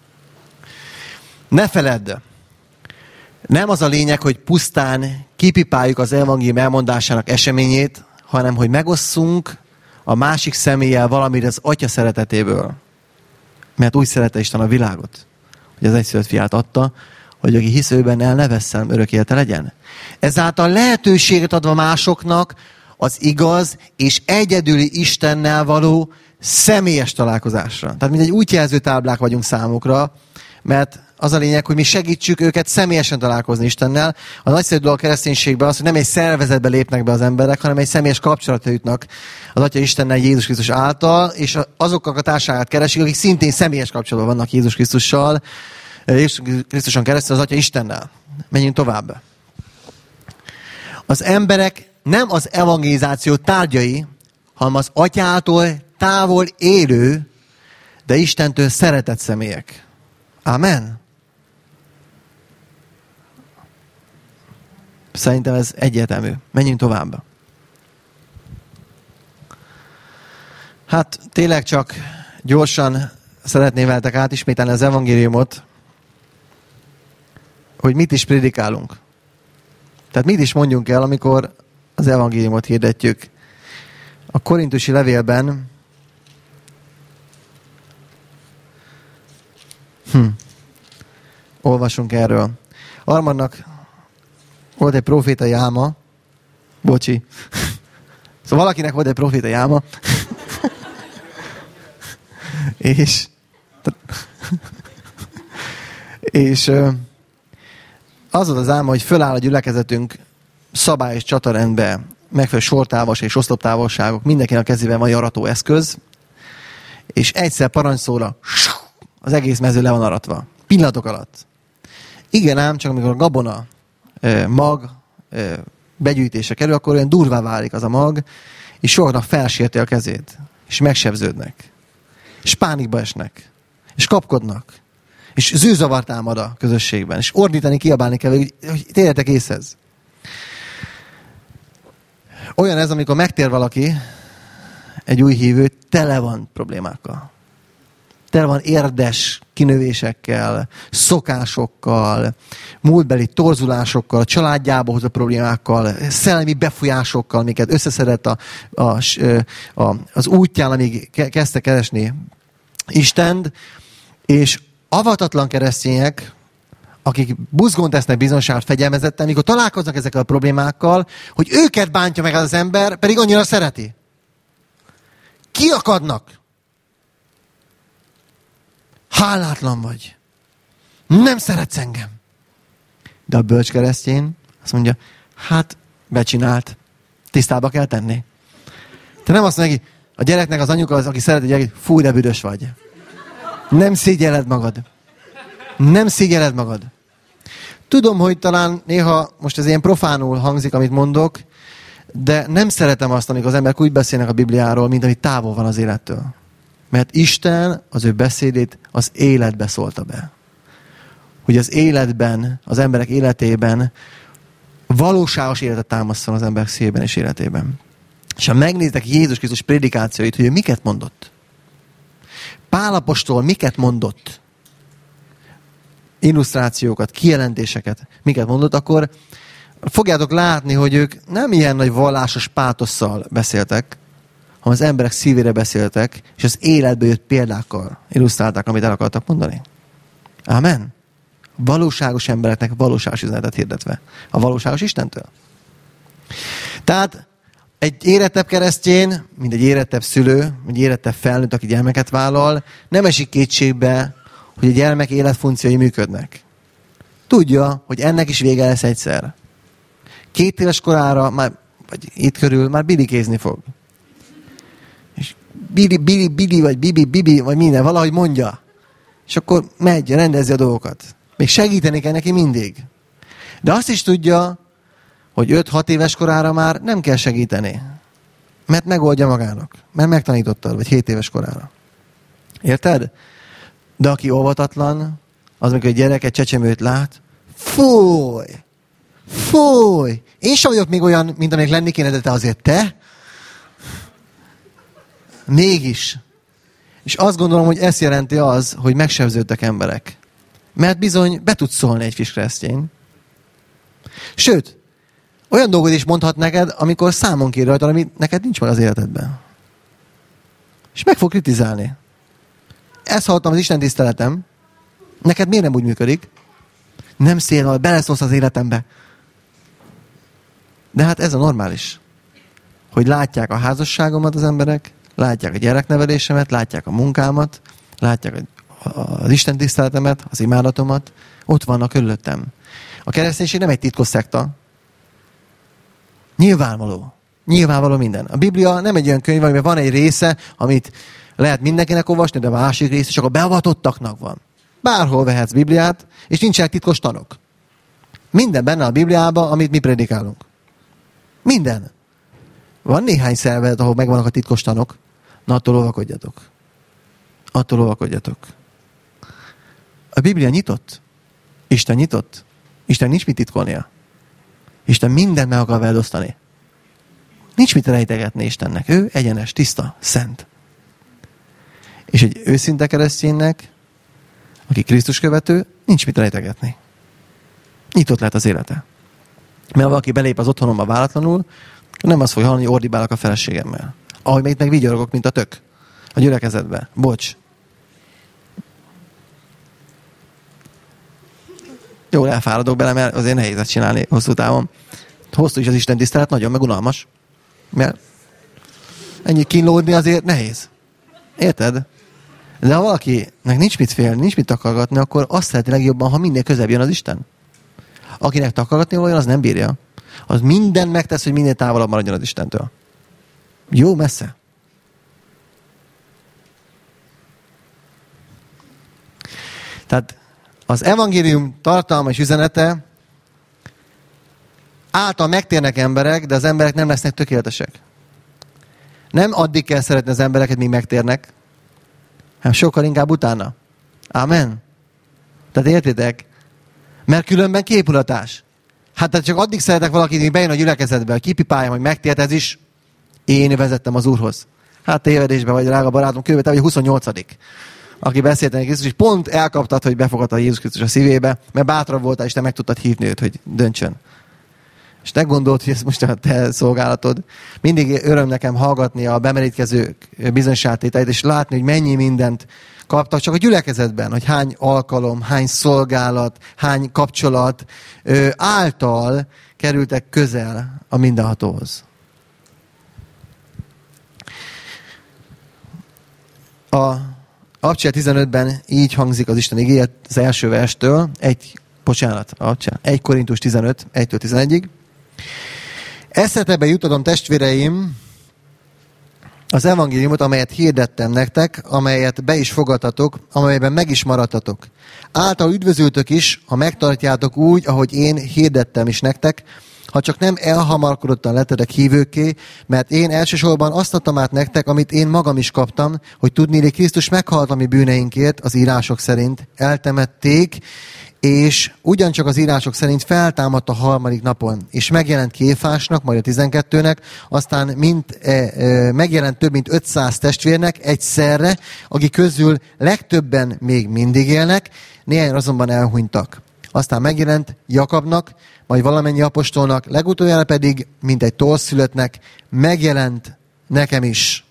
Ne feledd! Nem az a lényeg, hogy pusztán kipipáljuk az evangélium elmondásának eseményét, hanem hogy megosszunk a másik személlyel valamit az Atya szeretetéből. Mert úgy szerette Isten a világot, hogy az egyszülött fiát adta, hogy aki hisz őben el ne vesszen, örök élete legyen. Ezáltal lehetőséget adva másoknak az igaz és egyedüli Istennel való személyes találkozásra. Tehát mint egy útjelző táblák vagyunk számukra, mert az a lényeg, hogy mi segítsük őket személyesen találkozni Istennel. A nagyszerű dolog a kereszténységben az, hogy nem egy szervezetbe lépnek be az emberek, hanem egy személyes kapcsolatra jutnak az Atya Istennel Jézus Krisztus által, és azokkal a társágát keresik, akik szintén személyes kapcsolatban vannak Jézus Krisztussal, Jézus Krisztuson keresztül az Atya Istennel. Menjünk tovább. Az emberek nem az evangelizáció tárgyai, hanem az Atyától távol élő, de Istentől szeretett személyek. Amen. Szerintem ez egyértelmű. Menjünk tovább. Hát tényleg csak gyorsan szeretném veletek átismételni az evangéliumot, hogy mit is prédikálunk. Tehát mit is mondjunk el, amikor az evangéliumot hirdetjük. A korintusi levélben olvasunk erről. Armadnak volt egy profétai álma. Bocsi. Szóval valakinek volt egy profétai álma. és az volt az álma, hogy föláll a gyülekezetünk szabályos csatarendbe, megfelelő sortávos és oszloptávolságok, mindenkinek a kezében van arató eszköz, és egyszer parancsszóra az egész mező le van aratva. Pillanatok alatt. Igen ám, csak amikor a gabona mag begyűjtése kerül, akkor olyan durvá válik az a mag, és sokaknak felsérti a kezét, és megsebződnek, és pánikba esnek, és kapkodnak, és zűrzavar támad a közösségben, és ordítani, kiabálni kell, hogy térjetek észhez. Olyan ez, amikor megtér valaki, egy új hívő, tele van problémákkal. Tele van érdes kinövésekkel, szokásokkal, múltbeli torzulásokkal, a családjába hozó problémákkal, szellemi befolyásokkal, amiket összeszedett az útján, amíg kezdte keresni Istent, és avatatlan keresztények, akik buzgón tesznek bizonságot fegyelmezetten, amikor találkoznak ezekkel a problémákkal, hogy őket bántja meg az ember, pedig annyira szereti. kiakadnak. Hálátlan vagy. Nem szeretsz engem. De a bölcs keresztény azt mondja, hát becsinált. Tisztába kell tenni. Te nem azt mondja, a gyereknek az anyuka az, aki szereti gyerek, fú, de büdös vagy. Nem szégyelled magad. Nem szégyelled magad. Tudom, hogy talán néha most ez ilyen profánul hangzik, amit mondok, de nem szeretem azt, amikor az emberek úgy beszélnek a Bibliáról, mint ami távol van az élettől. Mert Isten az ő beszédét az életbe szólta be. Hogy az életben, az emberek életében valóságos életet támaszol az emberek szívében és életében. És ha megnéztek Jézus Krisztus prédikációit, hogy ő miket mondott. Pál apostol miket mondott. Illusztrációkat, kijelentéseket, miket mondott, akkor fogjátok látni, hogy ők nem ilyen nagy vallásos pátosszal beszéltek, hanem az emberek szívére beszéltek, és az életbe jött példákkal illusztrálták, amit el akartak mondani. Amen. Valóságos embereknek valóságos üzenetet hirdetve. A valóságos Istentől. Tehát egy érettebb keresztény, mint egy érettebb szülő, egy érettebb felnőtt, aki gyermeket vállal, nem esik kétségbe, hogy a gyermek életfunkciói működnek. Tudja, hogy ennek is vége lesz egyszer. 2 éves korára, már, vagy itt körül, már bilikézni fog. És bili, vagy bibi, vagy minden, valahogy mondja. És akkor megy, rendezi a dolgokat. Még segíteni kell neki mindig. De azt is tudja, hogy 5-6 éves korára már nem kell segíteni. Mert megoldja magának. Mert megtanítottad, vagy 7 éves korára. Érted? De aki óvatatlan, az, amikor egy gyerek egy csecsemőt lát, fúj! Én sem vagyok még olyan, mint amelyik lenni kéne, de te azért te. Mégis. És azt gondolom, hogy ezt jelenti az, hogy megsebződtek emberek. Mert bizony be tud szólni egy friss keresztény. Sőt, olyan dolgot is mondhat neked, amikor számon kér rajta, ami neked nincs meg az életedben. És meg fog kritizálni. Ezt hallottam az Isten tiszteletem. Neked miért nem úgy működik? Nem szélvel, beleszólsz az életembe. De hát ez a normális. Hogy látják a házasságomat az emberek, látják a gyereknevelésemet, látják a munkámat, látják az Isten tiszteletemet, az imádatomat. Ott vannak körülöttem. A kereszténység nem egy titkos szekta. Nyilvánvaló minden. A Biblia nem egy olyan könyv, amiben van egy része, amit lehet mindenkinek olvasni, de a másik része csak a beavatottaknak van. Bárhol vehetsz Bibliát, és nincsenek titkos tanok. Minden benne a Bibliában, amit mi prédikálunk. Minden. Van néhány szervezet, ahol megvannak a titkos tanok. Na, attól óvakodjatok. A Biblia nyitott. Isten nyitott. Isten nincs mit titkolnia. Isten mindent meg akar veled osztani. Nincs mit rejtegetni Istennek. Ő egyenes, tiszta, szent. És egy őszinte kereszténynek, aki Krisztus követő, nincs mit rejtegetni. Nyitott lehet az élete. Mert ha valaki belép az otthonomba váratlanul, nem azt fogja hallani, hogy ordibálok a feleségemmel. Ahogy még vigyorogok, mint a tök. A gyülekezetbe. Bocs. Jól elfáradok bele, mert azért nehéz ezt csinálni hosszú távon. Hosszú is az Isten tisztelet, nagyon megunalmas. Mert ennyi kínlódni azért nehéz. Érted? De ha valakinek nincs mit félni, nincs mit takargatni, akkor azt szereti legjobban, ha minél közebb jön az Isten. Akinek takargatni olyan, az nem bírja. Az minden megtesz, hogy minél távolabb maradjon az Istentől. Jó messze. Tehát az evangélium tartalma és üzenete által megtérnek emberek, de az emberek nem lesznek tökéletesek. Nem addig kell szeretni az embereket, míg megtérnek, hanem sokkal inkább utána. Amen. Tehát értitek? Mert különben képmutatás. Hát tehát csak addig szeretek valakit, míg bejön a gyülekezetbe, hogy kipipáljam, hogy megtért, ez is én vezettem az Úrhoz. Hát tévedésbe vagy, drága barátom, körülbelül te vagy 28. aki beszélt neki Krisztus, és pont elkaptad, hogy befogadta Jézus Krisztus a szívébe, mert bátrabb voltál, és te meg tudtad hívni őt, hogy döntsön. És te gondolt, hogy ez most a te szolgálatod. Mindig öröm nekem hallgatni a bemerítkezők bizonyságtételét, és látni, hogy mennyi mindent kaptak csak a gyülekezetben, hogy hány alkalom, hány szolgálat, hány kapcsolat által kerültek közel a mindenhatóhoz. A Abcsel 15-ben így hangzik az Isten igéje az első verstől, 1 Korintus 15, 1-től 11-ig. Eszetekbe jutadom, testvéreim, az evangéliumot, amelyet hirdettem nektek, amelyet be is fogadtatok, amelyben meg is maradtatok. Által üdvözültök is, ha megtartjátok úgy, ahogy én hirdettem is nektek, ha csak nem elhamarkodottan lettetek hívőkké, mert én elsősorban azt adtam át nektek, amit én magam is kaptam, hogy tudnélik Krisztus meghalt a mi bűneinkért az írások szerint, eltemették, és ugyancsak az írások szerint feltámadt a harmadik napon, és megjelent Kéfásnak, majd a 12-nek, aztán megjelent több mint 500 testvérnek egyszerre, akik közül legtöbben még mindig élnek, néhány azonban elhunytak. Aztán megjelent Jakabnak, majd valamennyi apostolnak, legutoljára pedig, mint egy torszülöttnek, megjelent nekem is.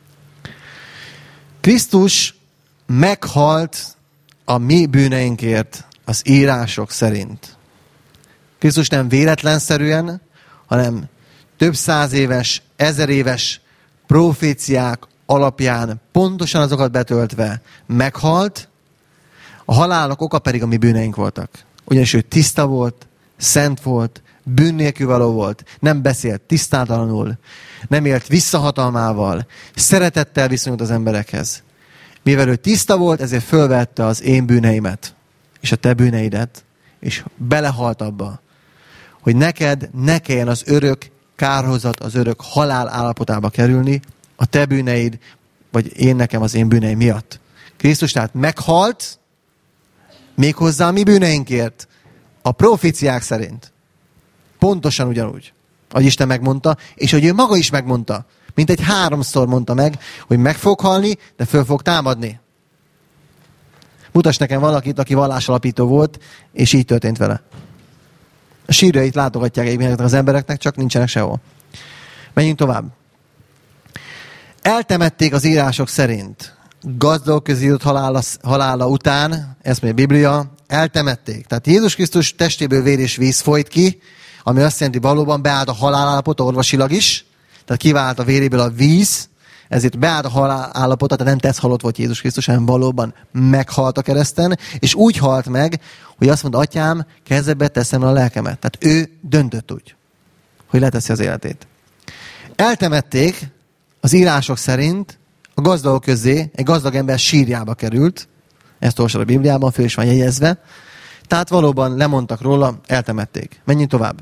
Krisztus meghalt a mi bűneinkért az írások szerint. Krisztus nem véletlenszerűen, hanem több 100 éves, 1000 éves proféciák alapján pontosan azokat betöltve meghalt, a halálnak oka pedig a mi bűneink voltak. Ugyanis ő tiszta volt, szent volt, bűn nélkül való volt, nem beszélt tisztátalanul, nem élt visszahatalmával, szeretettel viszonyult az emberekhez. Mivel ő tiszta volt, ezért fölvette az én bűneimet, és a te bűneidet, és belehalt abba, hogy neked ne kelljen az örök kárhozat, az örök halál állapotába kerülni, a te bűneid, vagy nekem az én bűneim miatt. Krisztus tehát meghalt, méghozzá a mi bűneinkért, a proféciák szerint. Pontosan ugyanúgy, ahogy Isten megmondta, és hogy ő maga is megmondta. Mintegy 3-szor mondta meg, hogy meg fog halni, de föl fog támadni. Mutass nekem valakit, aki vallásalapító volt, és így történt vele. A sírjait látogatják egyébként az embereknek, csak nincsenek sehol. Menjünk tovább. Eltemették az írások szerint. Gazdagok közé jutott halála után, ezt mondja a Biblia, eltemették. Tehát Jézus Krisztus testéből vér és víz folyt ki, ami azt jelenti, valóban beállt a halálállapot orvosilag is, tehát kivált a véréből a víz, ezért beállt a halálállapot, tehát nem tesz halott volt Jézus Krisztus, hanem valóban meghalt a kereszten, és úgy halt meg, hogy azt mondta, atyám, kezedbe teszem a lelkemet. Tehát ő döntött úgy, hogy leteszi az életét. Eltemették, az írások szerint a gazdagok közé egy gazdag ember sírjába került, ezt olvasod a Bibliában, föl is van jegyezve, tehát valóban lemondtak róla, eltemették. Menjünk tovább.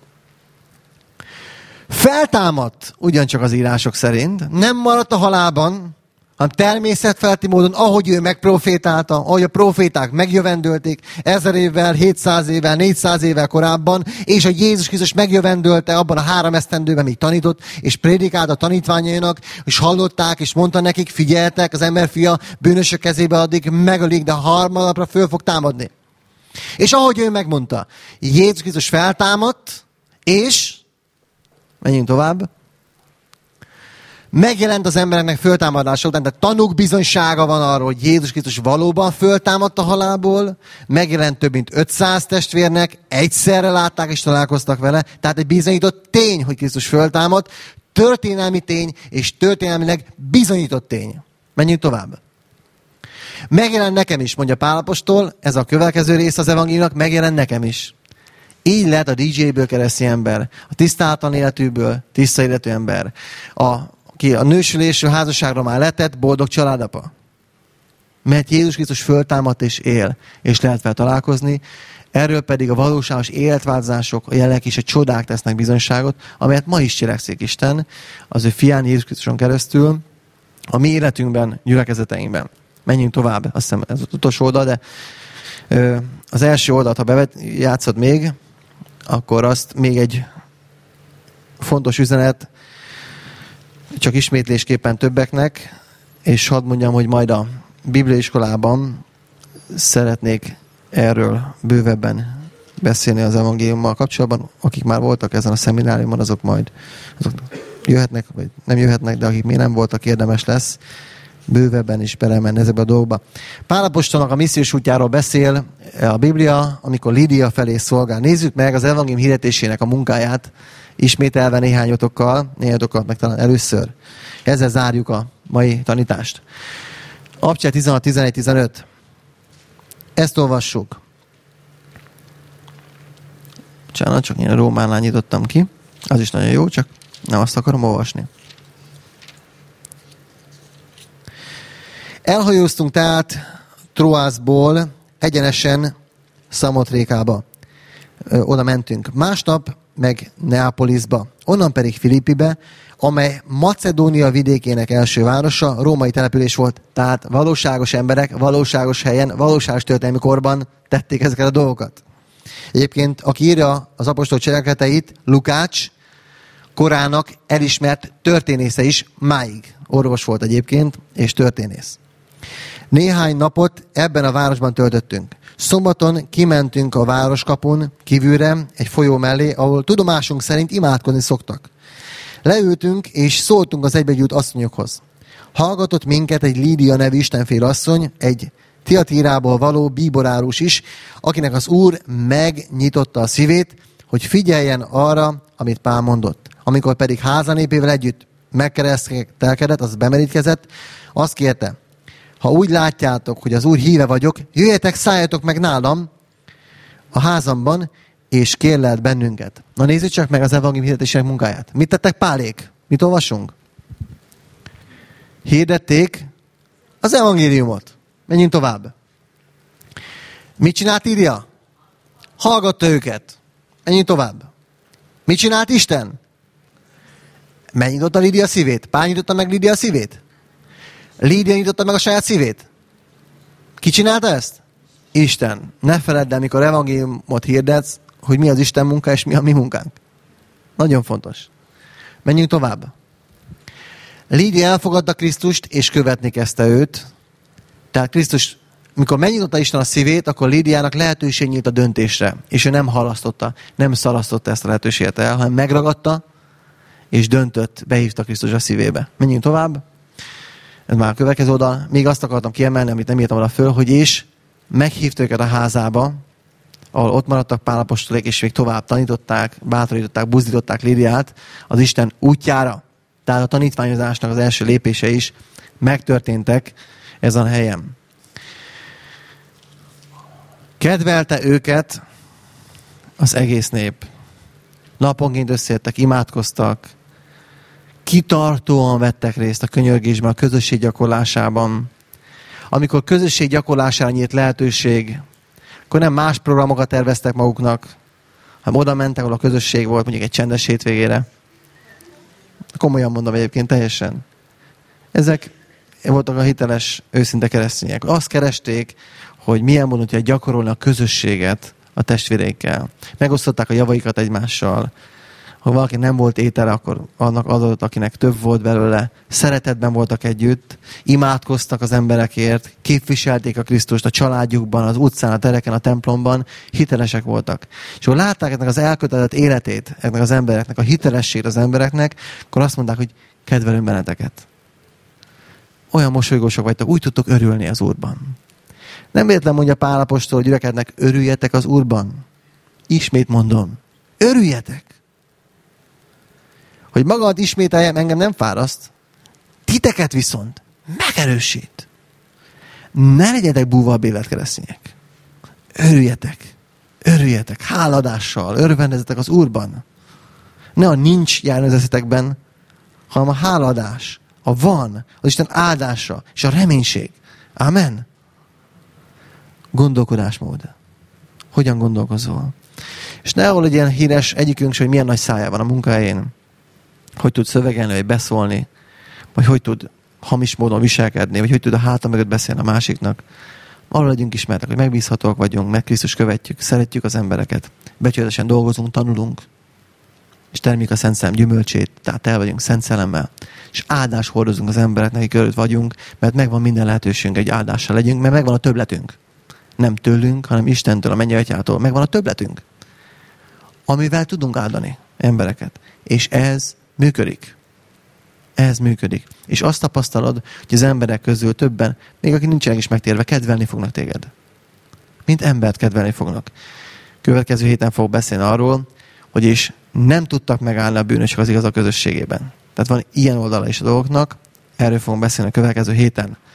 Feltámadt ugyancsak az írások szerint, nem maradt a halálban, hanem természetfeletti módon, ahogy ő megprofétálta, ahogy a proféták megjövendölték 1000 évvel, 700 évvel, 400 évvel korábban, és a Jézus Krisztus megjövendölte abban a 3 esztendőben, még tanított, és prédikált a tanítványainak, és hallották, és mondta nekik, figyeltek, az emberfia bűnösök kezébe addig megölik, de harmadnapra föl fog támadni. És ahogy ő megmondta, Jézus Krisztus feltámadt, és menjünk tovább. Megjelent az embereknek föltámadása után, tehát tanúk bizonysága van arról, hogy Jézus Krisztus valóban föltámadt a halálból, megjelent több mint 500 testvérnek, egyszerre látták és találkoztak vele, tehát egy bizonyított tény, hogy Krisztus föltámadt, történelmi tény és történelmileg bizonyított tény. Menjünk tovább. Megjelent nekem is, mondja Pál apostol, ez a következő rész az evangéliumnak, megjelent nekem is. Így lett a DJ-ből keresztény ember, a tisztátalan életűből tiszta életű ember, aki a nősülésről házasságra már letett, boldog családapa. Mert Jézus Krisztus föltámadt és él, és lehet vele találkozni, erről pedig a valóságos életváltozások, a jelek és a csodák tesznek bizonyságot, amelyet ma is cselekszik Isten, az ő fián Jézus Krisztuson keresztül, a mi életünkben, gyülekezeteinkben. Menjünk tovább, azt hiszem ez az utolsó oldal, de az első oldalt, ha játszod még, akkor azt még egy fontos üzenet, csak ismétlésképpen többeknek, és hadd mondjam, hogy majd a bibliaiskolában szeretnék erről bővebben beszélni az evangéliummal kapcsolatban. Akik már voltak ezen a szemináriumon, azok jöhetnek, vagy nem jöhetnek, de akik még nem voltak, érdemes lesz bővebben is belemenni ezekbe a dolgokba. Pál apostolnak a missziós útjáról beszél a Biblia, amikor Lídia felé szolgál. Nézzük meg az evangélium hirdetésének a munkáját, ismételve néhányotokkal meg talán először. Ezzel zárjuk a mai tanítást. Abcsel 16, 11, 15. Ezt olvassuk. Bocsánat, csak én a Rómánál nyitottam ki. Az is nagyon jó, csak nem azt akarom olvasni. Elhajóztunk tehát Troászból egyenesen Szamotrékába. Oda mentünk. Másnap meg Neapolisba, onnan pedig Filippibe, amely Macedónia vidékének első városa, római település volt, tehát valóságos emberek, valóságos helyen, valóságos történelmi korban tették ezeket a dolgokat. Egyébként, aki írja az apostol cselekedeteit, Lukács, korának elismert történésze is máig. Orvos volt egyébként, és történész. Néhány napot ebben a városban töltöttünk. Szombaton kimentünk a városkapun kívülre, egy folyó mellé, ahol tudomásunk szerint imádkozni szoktak. Leültünk, és szóltunk az egybegyűlt asszonyokhoz. Hallgatott minket egy Lídia nevű istenféle asszony, egy Tiatírából való bíborárus is, akinek az Úr megnyitotta a szívét, hogy figyeljen arra, amit Pál mondott. Amikor pedig házanépével együtt megkeresztelkedett, az bemerítkezett, azt kérte, ha úgy látjátok, hogy az Úr híve vagyok, jöjjetek, szálljatok meg nálam a házamban, és kérlelt bennünket. Na nézzük csak meg az evangélium hirdetésének munkáját. Mit tettek Pálék? Mit olvasunk? Hirdették az evangéliumot. Menjünk tovább. Mit csinált Lídia? Hallgatta őket. Menjünk tovább. Mit csinált Isten? Megnyitotta Lídia szívét? Pál nyitotta meg Lídia szívét? Lídia nyitotta meg a saját szívét? Ki csinálta ezt? Isten. Ne feledd el, mikor evangéliumot hirdetsz, hogy mi az Isten munka, és mi a mi munkánk. Nagyon fontos. Menjünk tovább. Lídia elfogadta Krisztust, és követni kezdte őt. Tehát Krisztus, mikor megnyitotta Isten a szívét, akkor Lídiának lehetőség nyílt a döntésre. És ő nem halasztotta, nem szalasztotta ezt a lehetőséget el, hanem megragadta, és döntött, behívta Krisztus a szívébe. Menjünk tovább. Ez már a következő oldal. Még azt akartam kiemelni, amit nem írtam oda föl, hogy és meghívta őket a házába, ahol ott maradtak Pál apostolék, és még tovább tanították, bátorították, buzdították Lídiát az Isten útjára. Tehát a tanítványozásnak az első lépése is megtörténtek ezen a helyen. Kedvelte őket az egész nép. Naponként összejöttek, imádkoztak, kitartóan vettek részt a könyörgésben, a közösség gyakorlásában. Amikor közösség gyakorlására nyílt lehetőség, akkor nem más programokat terveztek maguknak, hanem oda mentek, ahol a közösség volt, mondjuk egy csendes hétvégére. Komolyan mondom egyébként teljesen. Ezek voltak a hiteles, őszinte keresztények. Azt keresték, hogy milyen módon tudják gyakorolni a közösséget a testvéreikkel. Megosztották a javaikat egymással. Ha valaki nem volt étele, akkor annak adott, akinek több volt belőle. Szeretetben voltak együtt, imádkoztak az emberekért, képviselték a Krisztust a családjukban, az utcán, a tereken, a templomban, hitelesek voltak. És akkor látták ennek az elkötelezett életét, ennek az embereknek, a hitelességét az embereknek, akkor azt mondták, hogy kedvelünk benneteket. Olyan mosolygósok vagytok, úgy tudtok örülni az Úrban. Nem véletlen mondja Pál apostol gyülekednek, örüljetek az Úrban. Ismét mondom, örüljetek. Hogy magad ismételjem, engem nem fáraszt. Titeket viszont megerősít. Ne legyetek búval bélet keresztények. Örüljetek. Örüljetek. Háladással. Örvendezetek az Úrban. Ne a nincs járnözetekben, hanem a háladás. A van. Az Isten áldása. És a reménység. Amen. Gondolkodásmód. Hogyan gondolkozol? És nehol egy ilyen híres egyikünk sem, hogy milyen nagy szája van a munkahelyén. Hogy tud szövegelni, vagy beszólni, vagy hogy tud hamis módon viselkedni, vagy hogy tud a háta mögött beszélni a másiknak. Arra legyünk ismertek, hogy megbízhatóak vagyunk, meg Krisztus követjük, szeretjük az embereket, becsületesen dolgozunk, tanulunk, és termjük a Szent Szellem gyümölcsét, tehát el vagyunk Szent Szellemmel, és áldást hordozunk az embereknek, akik körül vagyunk, mert megvan minden lehetőségünk, egy áldással legyünk, mert megvan a többletünk. Nem tőlünk, hanem Istentől, a Mennyei Atyától. Megvan a többletünk, amivel tudunk áldani embereket. És ez működik. Ez működik. És azt tapasztalod, hogy az emberek közül többen, még akik nincsenek is megtérve, kedvelni fognak téged. Mint embert kedvelni fognak. Következő héten fogok beszélni arról, hogy és nem tudtak megállni a bűnösök az igazak közösségében. Tehát van ilyen oldala is a dolgoknak, erről fogunk beszélni a következő héten.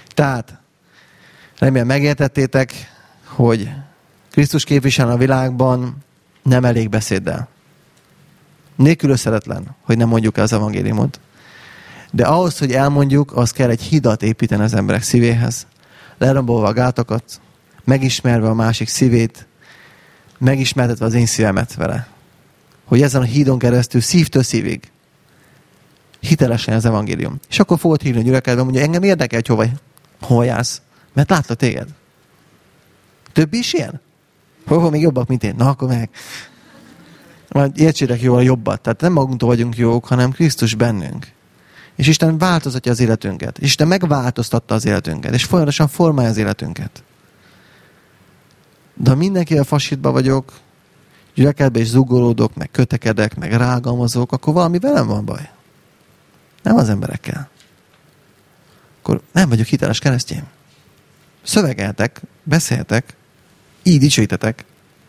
Tehát remélem megértettétek, hogy Krisztus képvisel a világban nem elég beszéddel. Nélkülözhetetlen, hogy nem mondjuk el az evangéliumot. De ahhoz, hogy elmondjuk, az kell egy hidat építeni az emberek szívéhez. Lerombolva a gátakat, megismerve a másik szívét, megismertetve az én szívemet vele. Hogy ezen a hídon keresztül szívtől szívig hitelesen az evangélium. És akkor fogod hívni a gyülekezetben, mondja, engem érdekel, hogy hova jársz. Mert látlak téged. Több is ilyen? Hol még jobbak, mint én? Na, akkor meg. Majd értsétek jól a jobbat. Tehát nem magunktól vagyunk jók, hanem Krisztus bennünk. És Isten változtatja az életünket. És Isten megváltoztatta az életünket. És folyamatosan formálja az életünket. De ha mindenkivel fasítba vagyok, gyülekezetben is zugolódok, meg kötekedek, meg rágalmazok, akkor valami velem van baj. Nem az emberekkel. Akkor nem vagyok hiteles keresztény. Szövegeltek, beszéltek, így dicsőítetek.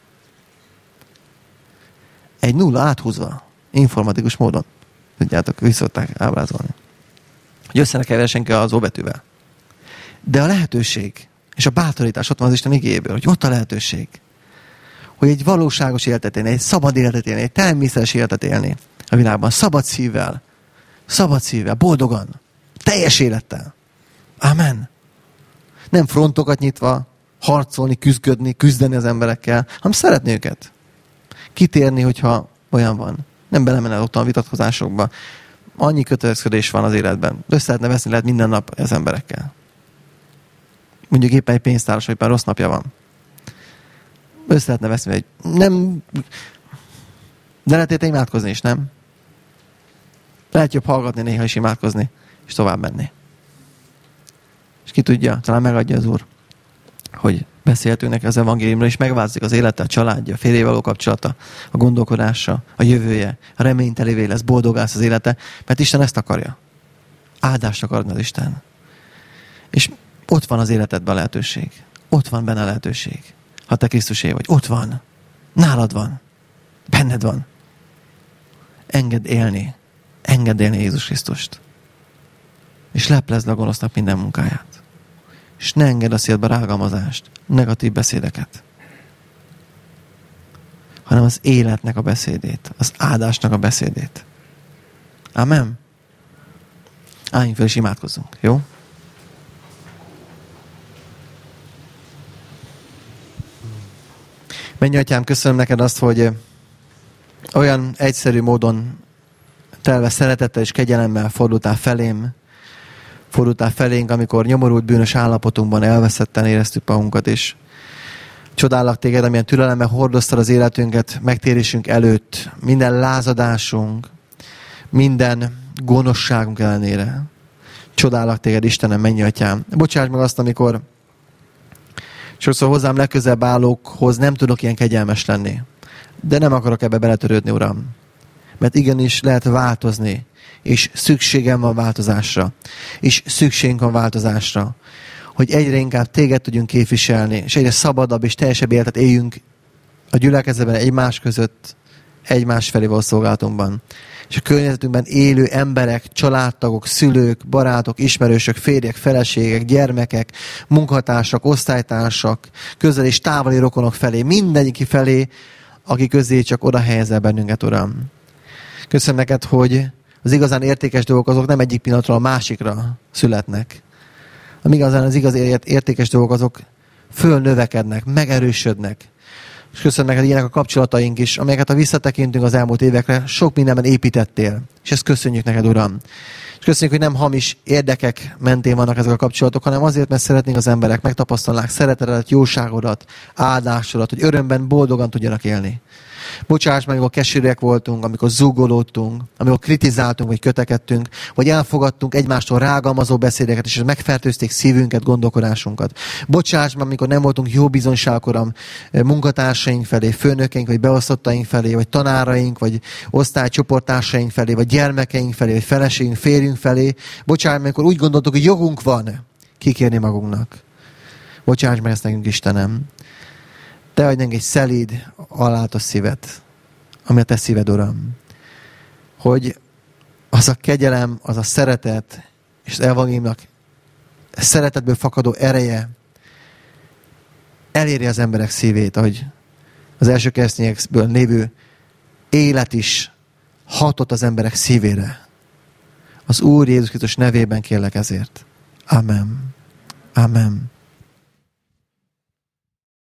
Egy nulla áthúzva, informatikus módon. Tudjátok, visszották ábrázolni. Hogy össze ne keverjen az óbetűvel. De a lehetőség, és a bátorítás ott van az Isten igéjéből, hogy ott a lehetőség, hogy egy valóságos életet élni, egy szabad életet élni, egy természetes életet élni a világban, szabad szívvel, boldogan, teljes élettel. Amen. Nem frontokat nyitva, harcolni, küzdeni az emberekkel, hanem szeretni őket. Kitérni, hogyha olyan van. Nem belemenel ott a vitatkozásokba. Annyi kötelezkedés van az életben. Össze lehetne veszni lehet minden nap az emberekkel. Mondjuk éppen egy pénztáros, vagy éppen rossz napja van. Össze lehetne veszni, hogy nem... De lehet imádkozni is, nem? Lehet jobb hallgatni, néha is imádkozni, és tovább menni. És ki tudja, talán megadja az Úr, hogy beszélhetünk neki az evangéliumról, és megváltozik az élete, a családja, a férjével való kapcsolata, a gondolkodása, a jövője, a reménytelévé lesz, boldogász az élete, mert Isten ezt akarja. Áldást akar adni az Isten. És ott van az életedben a lehetőség. Ott van benne a lehetőség. Ha te Krisztusé vagy, ott van. Nálad van. Benned van. Engedd élni Jézus Krisztust. És leplezd a gonosznak minden munkáját. És ne engedd a szédbe rágalmazást, negatív beszédeket. Hanem az életnek a beszédét, az áldásnak a beszédét. Amen. Álljunk fel és imádkozzunk, jó? Menj, Atyám, köszönöm neked azt, hogy olyan egyszerű módon telve szeretettel és kegyelemmel fordultál felénk, amikor nyomorult bűnös állapotunkban elveszetten éreztük magunkat, és csodálak téged, amilyen türelemmel hordoztad az életünket megtérésünk előtt, minden lázadásunk, minden gonoszságunk ellenére. Csodálak téged, Istenem, mennyi Atyám. Bocsáss meg azt, amikor sokszor hozzám legközelebb állókhoz nem tudok ilyen kegyelmes lenni. De nem akarok ebbe beletörődni, Uram. Mert igenis lehet változni, és szükségem van változásra. És szükségünk van változásra, hogy egyre inkább téged tudjunk képviselni, és egyre szabadabb és teljesebb életet éljünk a gyülekezetben egymás között, egymás felé való szolgálatunkban. És a környezetünkben élő emberek, családtagok, szülők, barátok, ismerősök, férjek, feleségek, gyermekek, munkatársak, osztálytársak, közel és távoli rokonok felé, mindenki felé, aki közé csak oda helyezel bennünket, Uram. Köszönöm neked, hogy az igazán értékes dolgok azok nem egyik pillanatról a másikra születnek. Igazán az igaz értékes dolgok azok fölnövekednek, megerősödnek. És köszönöm neked, ilyenek a kapcsolataink is, amelyeket ha visszatekintünk az elmúlt évekre, sok mindenben építettél. És ezt köszönjük neked, Uram. És köszönjük, hogy nem hamis érdekek mentén vannak ezek a kapcsolatok, hanem azért, mert szeretnénk az emberek megtapasztalnák szeretetet, jóságodat, áldásodat, hogy örömben, boldogan tudjanak élni. Bocsáss meg, amikor keserűek voltunk, amikor zúgolódtunk, amikor kritizáltunk, vagy kötekedtünk, vagy elfogadtunk egymástól rágalmazó beszédeket, és ez megfertőzték szívünket, gondolkodásunkat. Bocsáss meg, amikor nem voltunk jó bizonyságok, Uram, munkatársaink felé, főnökeink, vagy beosztottaink felé, vagy tanáraink, vagy osztálycsoporttársaink felé, vagy gyermekeink felé, vagy feleségünk, férjünk felé. Bocsáss meg, amikor úgy gondoltuk, hogy jogunk van kikérni magunknak. Bocsáss meg ezt nekünk, Istenem. Te adj nekünk egy szelíd, alátos szívet, ami a te szíved, Uram. Hogy az a kegyelem, az a szeretet, és az evangéliumnak szeretetből fakadó ereje eléri az emberek szívét, ahogy az első keresztényekből lévő élet is hatott az emberek szívére. Az Úr Jézus Krisztus nevében kérlek ezért. Amen. Amen.